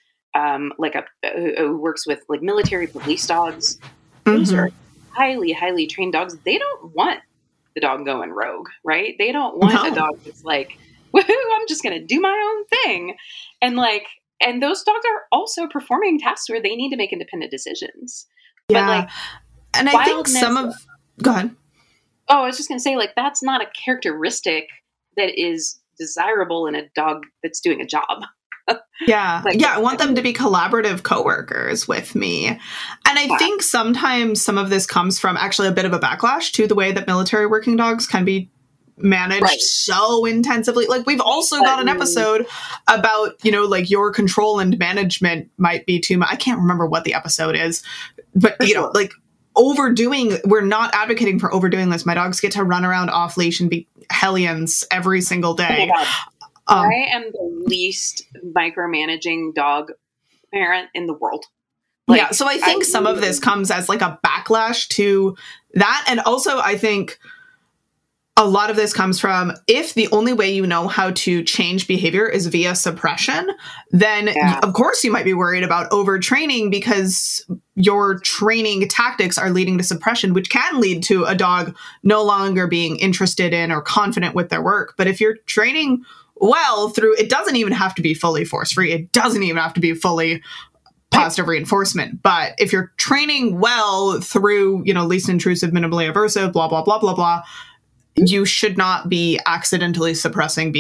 who works with like military police dogs, those are highly, highly trained dogs. They don't want the dog going rogue, right? They don't want a dog that's like, woohoo, I'm just going to do my own thing. And those dogs are also performing tasks where they need to make independent decisions. Yeah. But like, and I think go ahead. Oh, I was just going to say like, that's not a characteristic that is desirable in a dog that's doing a job. Yeah. Like, Yeah. I want them to be collaborative coworkers with me. And I think sometimes some of this comes from actually a bit of a backlash to the way that military working dogs can be managed so intensively. Like, we've also got an episode about, you know, like, your control and management might be too much. I can't remember what the episode is, but, you know, like, overdoing, we're not advocating for overdoing this. My dogs get to run around off leash and be hellions every single day. I am the least micromanaging dog parent in the world. Like, yeah, so I think some of this comes as like a backlash to that. And also, I think a lot of this comes from, if the only way you know how to change behavior is via suppression, then of course you might be worried about overtraining, because your training tactics are leading to suppression, which can lead to a dog no longer being interested in or confident with their work. But if you're training well through, it doesn't even have to be fully force-free. It doesn't even have to be fully positive reinforcement. But if you're training well through, you know, least intrusive, minimally aversive, blah, blah, blah, blah, blah, you should not be accidentally suppressing,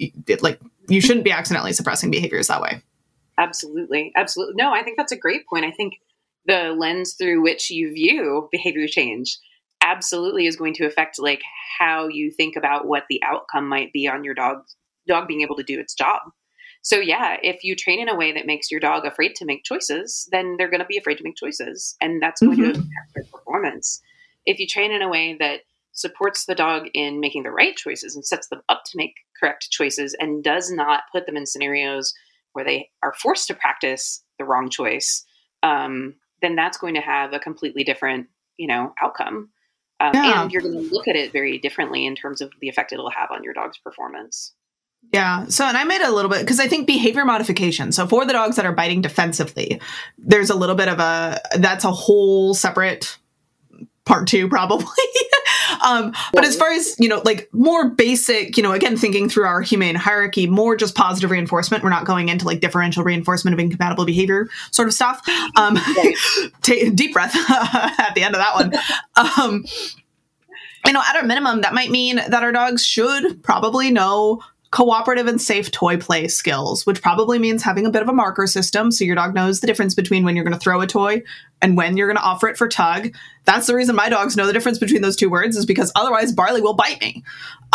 you shouldn't be accidentally suppressing behaviors that way. Absolutely. Absolutely. No, I think that's a great point. I think the lens through which you view behavior change absolutely is going to affect like how you think about what the outcome might be on your dog being able to do its job. So yeah, if you train in a way that makes your dog afraid to make choices, then they're going to be afraid to make choices, and that's going to impact their performance. If you train in a way that supports the dog in making the right choices and sets them up to make correct choices and does not put them in scenarios where they are forced to practice the wrong choice, then that's going to have a completely different, you know, outcome. And you're going to look at it very differently in terms of the effect it'll have on your dog's performance. Yeah. So, and I made a little bit, because I think behavior modification. So for the dogs that are biting defensively, there's a little bit of that's a whole separate part 2 probably. But as far as, you know, like more basic, you know, again, thinking through our humane hierarchy, more just positive reinforcement. We're not going into like differential reinforcement of incompatible behavior sort of stuff. Take a deep breath at the end of that one. You know, at a minimum, that might mean that our dogs should probably know cooperative and safe toy play skills, which probably means having a bit of a marker system so your dog knows the difference between when you're going to throw a toy and when you're going to offer it for tug. That's the reason my dogs know the difference between those two words, is because otherwise Barley will bite me.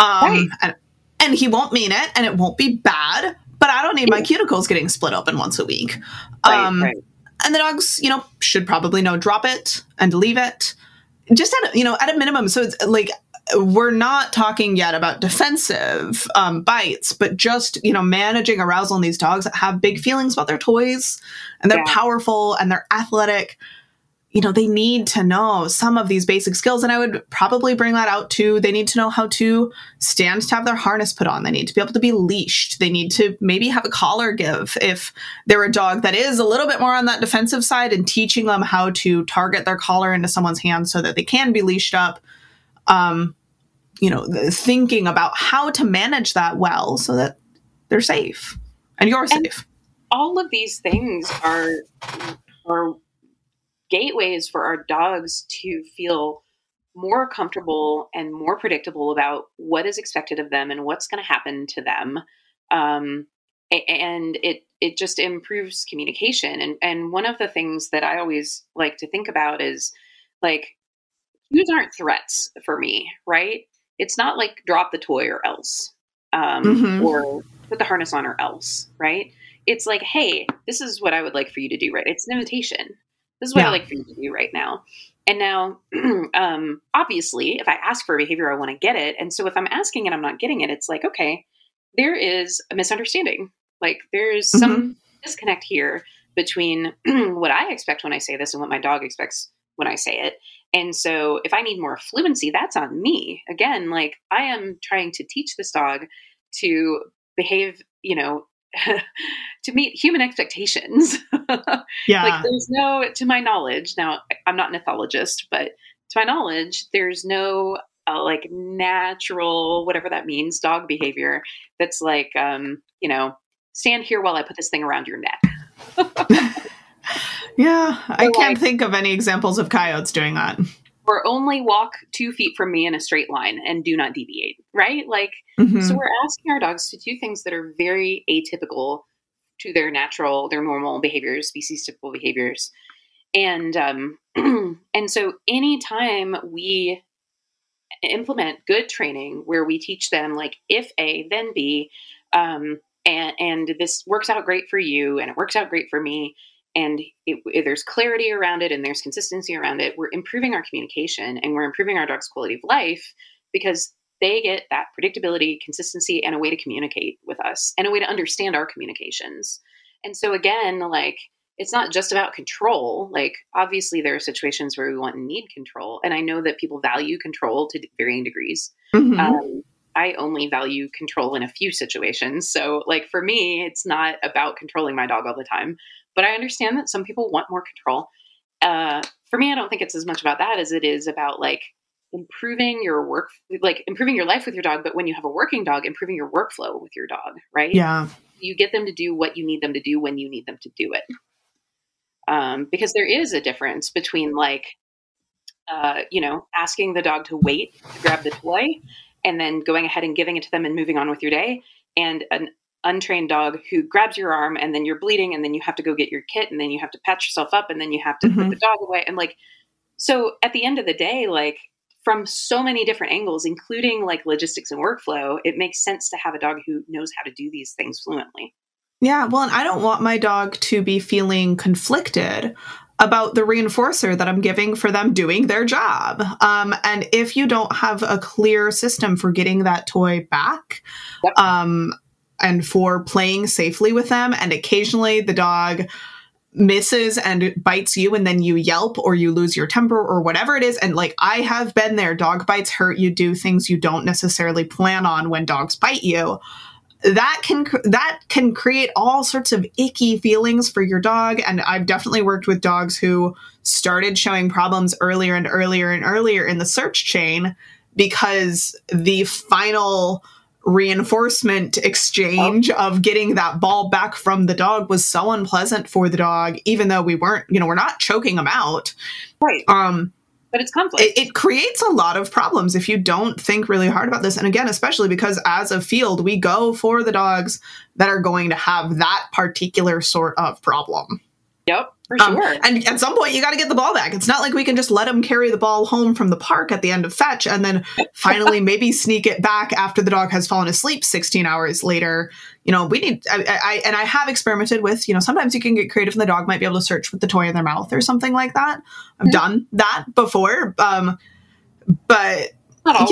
And he won't mean it, and it won't be bad, but I don't need my cuticles getting split open once a week. And the dogs, you know, should probably know drop it and leave it, just at a minimum. So it's like, we're not talking yet about defensive bites, but just, you know, managing arousal in these dogs that have big feelings about their toys, and they're powerful and they're athletic. You know, they need to know some of these basic skills. And I would probably bring that out too. They need to know how to stand to have their harness put on. They need to be able to be leashed. They need to maybe have a collar give if they're a dog that is a little bit more on that defensive side, and teaching them how to target their collar into someone's hand so that they can be leashed up. You know, thinking about how to manage that well so that they're safe and you're safe. All of these things are gateways for our dogs to feel more comfortable and more predictable about what is expected of them and what's going to happen to them. And it just improves communication. And one of the things that I always like to think about is, like, cues aren't threats for me, right? It's not like drop the toy or else, or put the harness on or else, right? It's like, hey, this is what I would like for you to do, right? It's an invitation. This is what I'd like for you to do right now. And now, obviously, if I ask for a behavior, I want to get it. And so if I'm asking and I'm not getting it, it's like, okay, there is a misunderstanding. Like, there's some disconnect here between what I expect when I say this and what my dog expects when I say it. And so if I need more fluency, that's on me. Again, like, I am trying to teach this dog to behave, you know, to meet human expectations. Like, there's no, to my knowledge, now I'm not an ethologist, but to my knowledge, there's no like natural, whatever that means, dog behavior that's like, you know, stand here while I put this thing around your neck. Yeah, I can't think of any examples of coyotes doing that. Or only walk 2 feet from me in a straight line and do not deviate, right? Like, so we're asking our dogs to do things that are very atypical to their normal behaviors, species typical behaviors. And, and so anytime we implement good training where we teach them like, if A, then B, and this works out great for you and it works out great for me, and there's clarity around it and there's consistency around it, we're improving our communication and we're improving our dog's quality of life, because they get that predictability, consistency, and a way to communicate with us and a way to understand our communications. And so again, like, it's not just about control. Like, obviously there are situations where we want and need control. And I know that people value control to varying degrees. Mm-hmm. I only value control in a few situations. So like, for me, it's not about controlling my dog all the time, but I understand that some people want more control. For me, I don't think it's as much about that as it is about like improving your life with your dog. But when you have a working dog, improving your workflow with your dog, right? Yeah. You get them to do what you need them to do when you need them to do it. Because there is a difference between like, asking the dog to wait to grab the toy and then going ahead and giving it to them and moving on with your day, and an untrained dog who grabs your arm and then you're bleeding and then you have to go get your kit and then you have to patch yourself up and then you have to put the dog away. And like, so at the end of the day, like, from so many different angles, including like logistics and workflow, it makes sense to have a dog who knows how to do these things fluently. Yeah, well, and I don't want my dog to be feeling conflicted about the reinforcer that I'm giving for them doing their job. And if you don't have a clear system for getting that toy back, Yep. And for playing safely with them, and occasionally the dog misses and bites you and then you yelp or you lose your temper or whatever it is. And like, I have been there, dog bites hurt, you do things you don't necessarily plan on when dogs bite you. That can create all sorts of icky feelings for your dog. And I've definitely worked with dogs who started showing problems earlier and earlier and earlier in the search chain because the final reinforcement exchange of getting that ball back from the dog was so unpleasant for the dog, even though we're not choking them out. Right. But it's conflict. It creates a lot of problems if you don't think really hard about this. And again, especially because as a field, we go for the dogs that are going to have that particular sort of problem. Yep, for sure. And at some point, you got to get the ball back. It's not like we can just let them carry the ball home from the park at the end of fetch and then finally maybe sneak it back after the dog has fallen asleep 16 hours later. We need, I have experimented with, sometimes you can get creative and the dog might be able to search with the toy in their mouth or something like that. I've done that before. But not always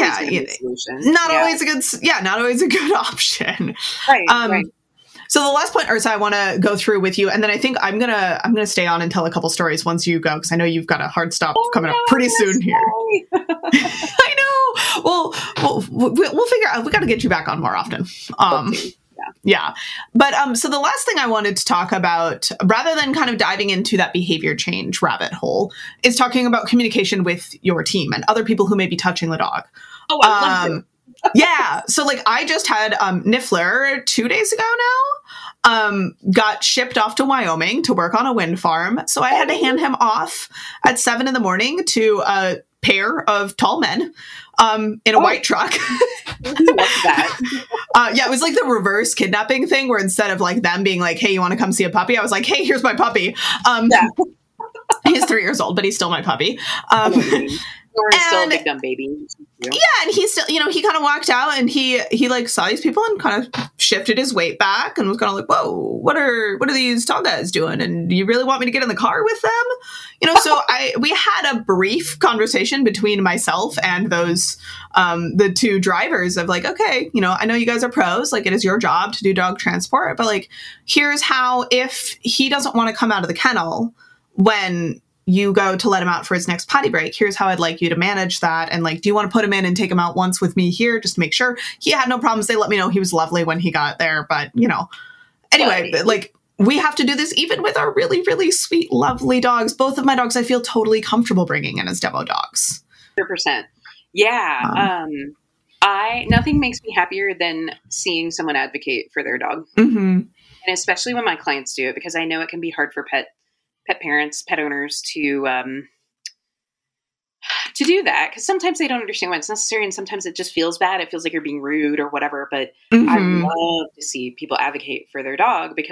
not always a good option. Right. Right. So the last point, Ursa, I want to go through with you, and then I think I'm gonna stay on and tell a couple stories once you go, because I know you've got a hard stop coming up pretty soon here. I know. Well, we'll figure out. We got to get you back on more often. Yeah. But so the last thing I wanted to talk about, rather than kind of diving into that behavior change rabbit hole, is talking about communication with your team and other people who may be touching the dog. Oh, I love it. Yeah. So like, I just had Niffler 2 days ago now, got shipped off to Wyoming to work on a wind farm. So I had to hand him off at 7 a.m. to a pair of tall men in a white truck. Love that. Yeah, it was like the reverse kidnapping thing where instead of like them being like, hey, you want to come see a puppy? I was like, hey, here's my puppy. He's 3 years old, but he's still my puppy. Or still a big dumb baby. Yeah, and he still, he kind of walked out and he like saw these people and kind of shifted his weight back and was kind of like, whoa, what are these tall guys doing? And do you really want me to get in the car with them? So we had a brief conversation between myself and those, the two drivers of like, okay, I know you guys are pros, like it is your job to do dog transport, but like, here's how, if he doesn't want to come out of the kennel when you go to let him out for his next potty break, here's how I'd like you to manage that. And like, do you want to put him in and take him out once with me here? Just to make sure. He had no problems. They let me know he was lovely when he got there. But, anyway, like we have to do this even with our really, really sweet, lovely dogs. Both of my dogs, I feel totally comfortable bringing in as demo dogs. 100%. Yeah. Nothing makes me happier than seeing someone advocate for their dog. Mm-hmm. And especially when my clients do it, because I know it can be hard for pet parents, pet owners to do that, because sometimes they don't understand why it's necessary, and sometimes it just feels bad. It feels like you're being rude or whatever. But I love to see people advocate for their dog, because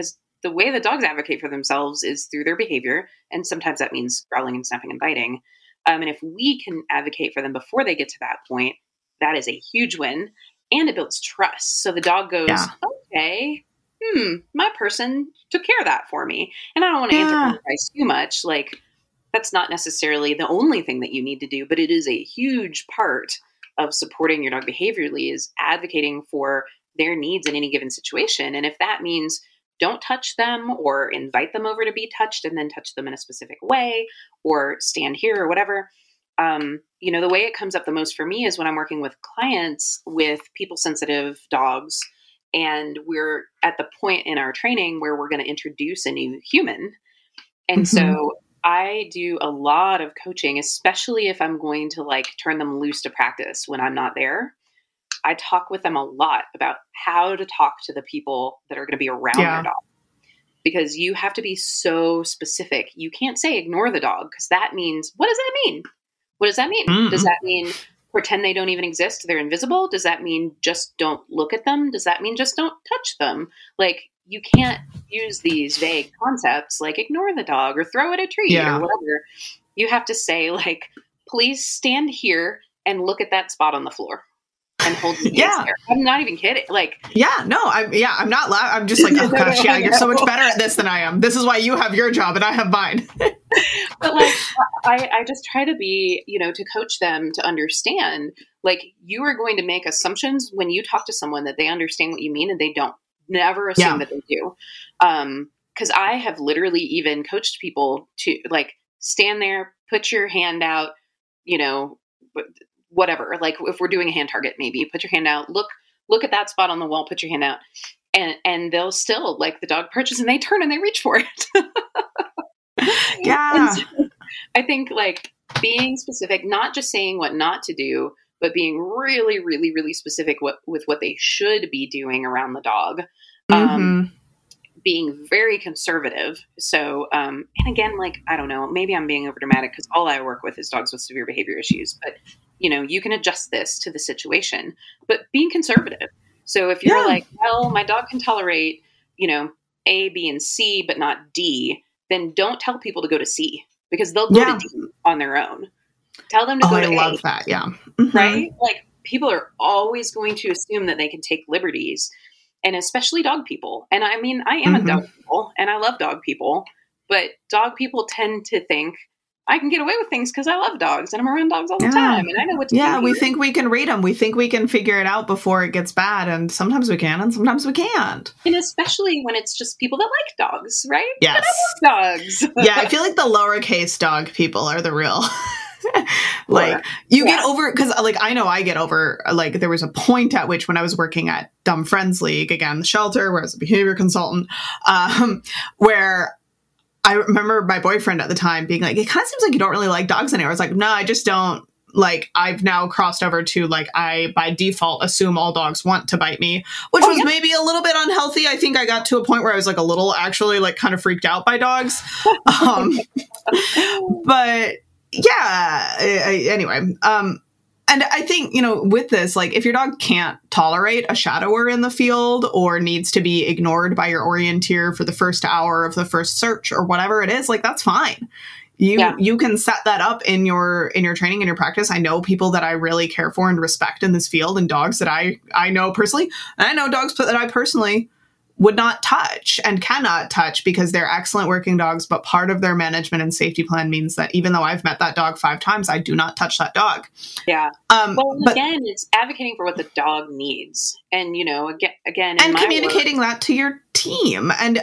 the way the dogs advocate for themselves is through their behavior. And sometimes that means growling and snapping and biting. And if we can advocate for them before they get to that point, that is a huge win. And it builds trust. So the dog goes, okay, my person took care of that for me. And I don't want to anthropomorphize too much. Like, that's not necessarily the only thing that you need to do, but it is a huge part of supporting your dog behaviorally, is advocating for their needs in any given situation. And if that means don't touch them, or invite them over to be touched and then touch them in a specific way, or stand here or whatever, the way it comes up the most for me is when I'm working with clients with people sensitive dogs, and we're at the point in our training where we're going to introduce a new human. And so I do a lot of coaching, especially if I'm going to like turn them loose to practice when I'm not there. I talk with them a lot about how to talk to the people that are going to be around their dog, because you have to be so specific. You can't say ignore the dog, because that means, what does that mean? What does that mean? Does that mean pretend they don't even exist? They're invisible? Does that mean just don't look at them? Does that mean just don't touch them? Like, you can't use these vague concepts like ignore the dog or throw it a treat or whatever. You have to say, like, please stand here and look at that spot on the floor and hold your gaze there. I'm not even kidding. Like, I'm not loud. I'm just like, oh gosh, you're so much better at this than I am. This is why you have your job and I have mine. But like, I just try to be, to coach them to understand, like, you are going to make assumptions when you talk to someone that they understand what you mean, and they don't. Never assume that they do. Because I have literally even coached people to like stand there, put your hand out, whatever. Like if we're doing a hand target, maybe put your hand out, look at that spot on the wall, put your hand out, and they'll still, like, the dog perches and they turn and they reach for it. So I think like being specific, not just saying what not to do, but being really, really, really specific with what they should be doing around the dog. Being very conservative. So, and again, like, I don't know, maybe I'm being over dramatic because all I work with is dogs with severe behavior issues, but you can adjust this to the situation, but being conservative. So if you're like, well, my dog can tolerate, A, B, and C, but not D, then don't tell people to go to C, because they'll go to D on their own. Tell them to go to A. I love that. Yeah. Right? Like, people are always going to assume that they can take liberties, and especially dog people. And I mean, I am a dog people and I love dog people, but dog people tend to think I can get away with things because I love dogs and I'm around dogs all the time and I know what to do. Yeah, we think we can read them. We think we can figure it out before it gets bad. And sometimes we can and sometimes we can't. And especially when it's just people that like dogs, right? Yes. Dogs. Yeah, I feel like the lowercase dog people are the real... like you get over, because like I know I get over, like there was a point at which when I was working at Dumb Friends League, again the shelter where I was a behavior consultant, where I remember my boyfriend at the time being like, it kind of seems like you don't really like dogs anymore. I was like, no, I just don't. Like, I've now crossed over to, like, I by default assume all dogs want to bite me, which was maybe a little bit unhealthy. I think I got to a point where I was like a little actually like kind of freaked out by dogs. But yeah, anyway. And I think, with this, like, if your dog can't tolerate a shadower in the field or needs to be ignored by your orienteer for the first hour of the first search or whatever it is, like, that's fine. You can set that up in your training and your practice. I know people that I really care for and respect in this field, and dogs that I know personally, and I know dogs that I personally would not touch and cannot touch because they're excellent working dogs. But part of their management and safety plan means that even though I've met that dog 5 times, I do not touch that dog. Yeah. Again, it's advocating for what the dog needs. And, again, and communicating that to your team and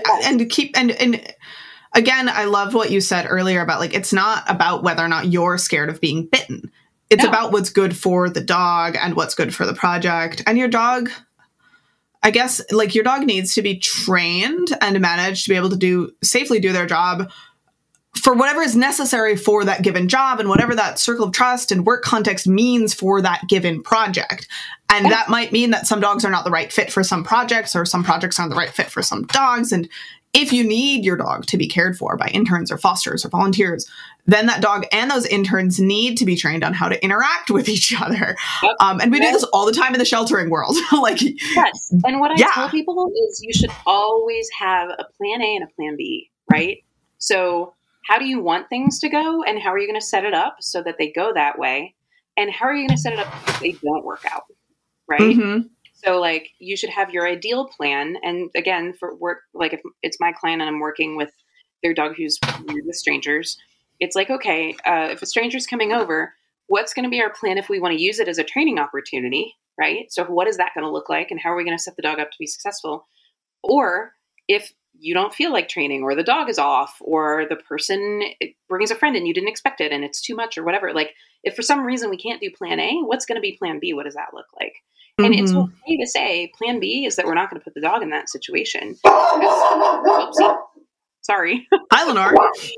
again, I love what you said earlier about, like, it's not about whether or not you're scared of being bitten. It's about what's good for the dog and what's good for the project. And your dog, I guess, like, your dog needs to be trained and managed to be able to safely do their job for whatever is necessary for that given job and whatever that circle of trust and work context means for that given project. And that might mean that some dogs are not the right fit for some projects, or some projects aren't the right fit for some dogs. And if you need your dog to be cared for by interns or fosters or volunteers, then that dog and those interns need to be trained on how to interact with each other. Yep. And we do this all the time in the sheltering world. Like, yes. And what I tell people is you should always have a plan A and a plan B, right? So how do you want things to go, and how are you going to set it up so that they go that way? And how are you going to set it up if they don't work out, right? Mm-hmm. So like you should have your ideal plan. And again, for work, like if it's my client and I'm working with their dog who's weird with strangers, it's like, okay, if a stranger's coming over, what's going to be our plan if we want to use it as a training opportunity, right? So what is that going to look like, and how are we going to set the dog up to be successful? Or if you don't feel like training, or the dog is off, or the person brings a friend and you didn't expect it and it's too much or whatever, like if for some reason we can't do plan A, what's going to be plan B? What does that look like? And it's okay to say plan B is that we're not going to put the dog in that situation. Oopsie. Sorry. Hi, Lenore.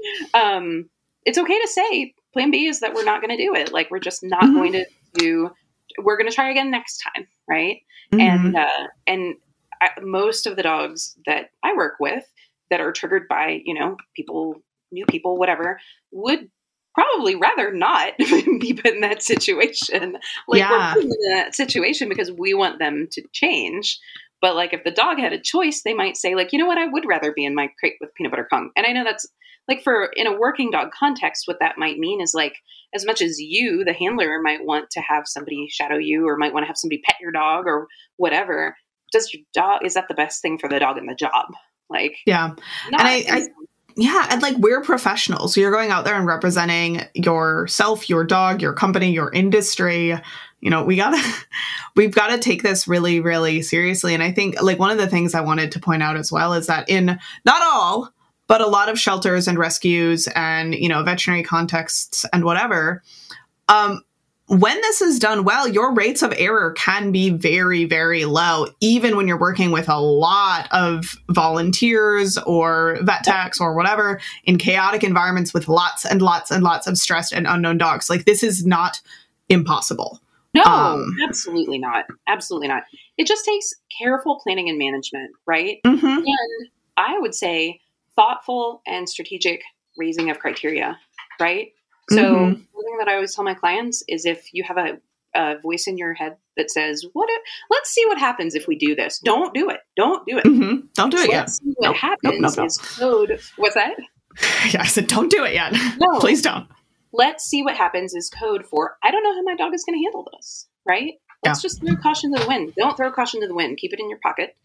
It's okay to say plan B is that we're not going to do it. Like we're just not going to we're going to try again next time. Right. And most of the dogs that I work with that are triggered by, people, new people, whatever, would probably rather not be put in that situation. Like we're put in that situation because we want them to change. But like if the dog had a choice, they might say like, you know what, I would rather be in my crate with Peanut Butter Kong. And I know that's like in a working dog context, what that might mean is like, as much as you, the handler, might want to have somebody shadow you, or might want to have somebody pet your dog or whatever, is that the best thing for the dog in the job? Like, and and like we're professionals. So you're going out there and representing yourself, your dog, your company, your industry. We've got to take this really, really seriously. And I think like one of the things I wanted to point out as well is that in not all, but a lot of shelters and rescues and, veterinary contexts and whatever, when this is done well, your rates of error can be very, very low, even when you're working with a lot of volunteers or vet techs or whatever in chaotic environments with lots and lots and lots of stressed and unknown dogs. Like this is not impossible. No, absolutely not. Absolutely not. It just takes careful planning and management, right? And I would say thoughtful and strategic raising of criteria, right? So one thing that I always tell my clients is if you have a voice in your head that says, let's see what happens if we do this. Don't do it. Don't do it. Don't do it yet. Let's see what happens is code. What's that? Yeah, I said, don't do it yet. No. Please don't. Let's see what happens is code for, I don't know how my dog is going to handle this, right? Let's just throw caution to the wind. Don't throw caution to the wind. Keep it in your pocket.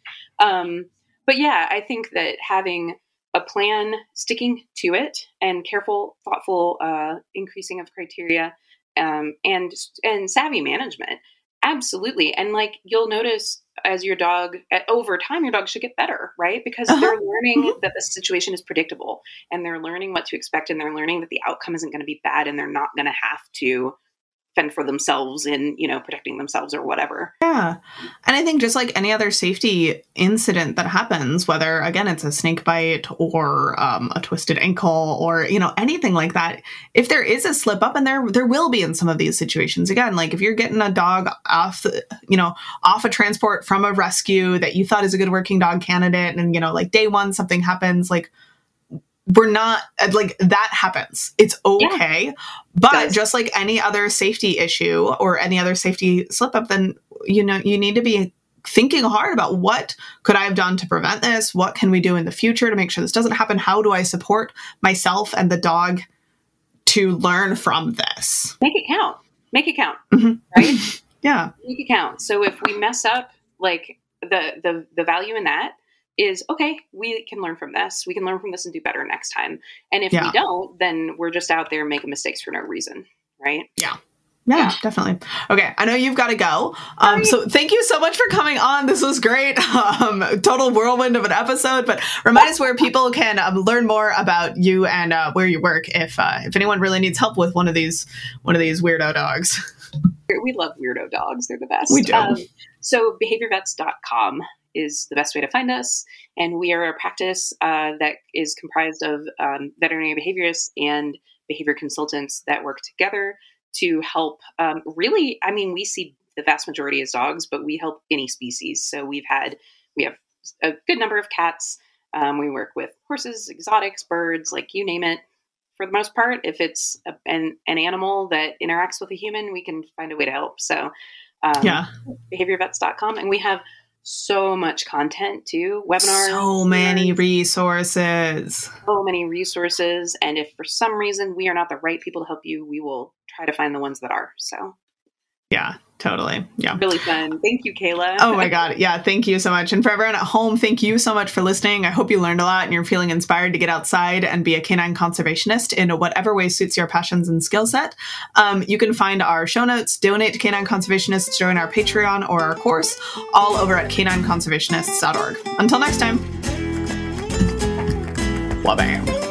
But yeah, I think that having a plan, sticking to it, and careful, thoughtful increasing of criteria, and savvy management, absolutely. And like you'll notice as your dog, over time, your dog should get better, right? Because they're learning that the situation is predictable, and they're learning what to expect, and they're learning that the outcome isn't going to be bad, and they're not going to have to fend for themselves in, protecting themselves or whatever. Yeah. And I think just like any other safety incident that happens, whether again, it's a snake bite or a twisted ankle or, anything like that, if there is a slip up, and there will be in some of these situations, again, like if you're getting a dog off a transport from a rescue that you thought is a good working dog candidate, and, like day one, something happens, like, we're not like that happens. It's okay. But just like any other safety issue or any other safety slip up, then, you need to be thinking hard about what could I have done to prevent this? What can we do in the future to make sure this doesn't happen? How do I support myself and the dog to learn from this? Make it count. Right? Yeah. Make it count. So if we mess up, like the value in that is, okay, we can learn from this. We can learn from this and do better next time. And if we don't, then we're just out there making mistakes for no reason. Right? Yeah, definitely. Okay. I know you've got to go. So thank you so much for coming on. This was great. Total whirlwind of an episode, but remind us where people can learn more about you and where you work if anyone really needs help with one of these weirdo dogs. We love weirdo dogs. They're the best. We do. So behaviorvets.com is the best way to find us. And we are a practice that is comprised of veterinary behaviorists and behavior consultants that work together to help we see the vast majority as dogs, but we help any species. So we have a good number of cats, We work with horses, exotics, birds, like you name it. For the most part, if it's an animal that interacts with a human, we can find a way to help. So behaviorvets.com. And we have so much content too, webinars. So many resources. And if for some reason we are not the right people to help you, we will try to find the ones that are. So yeah, totally. Yeah. Really fun. Thank you, Kayla. Oh my God. Yeah. Thank you so much. And for everyone at home, thank you so much for listening. I hope you learned a lot and you're feeling inspired to get outside and be a canine conservationist in whatever way suits your passions and skill set. You can find our show notes, donate to Canine Conservationists, join our Patreon or our course, all over at canineconservationists.org. Until next time. Wabam.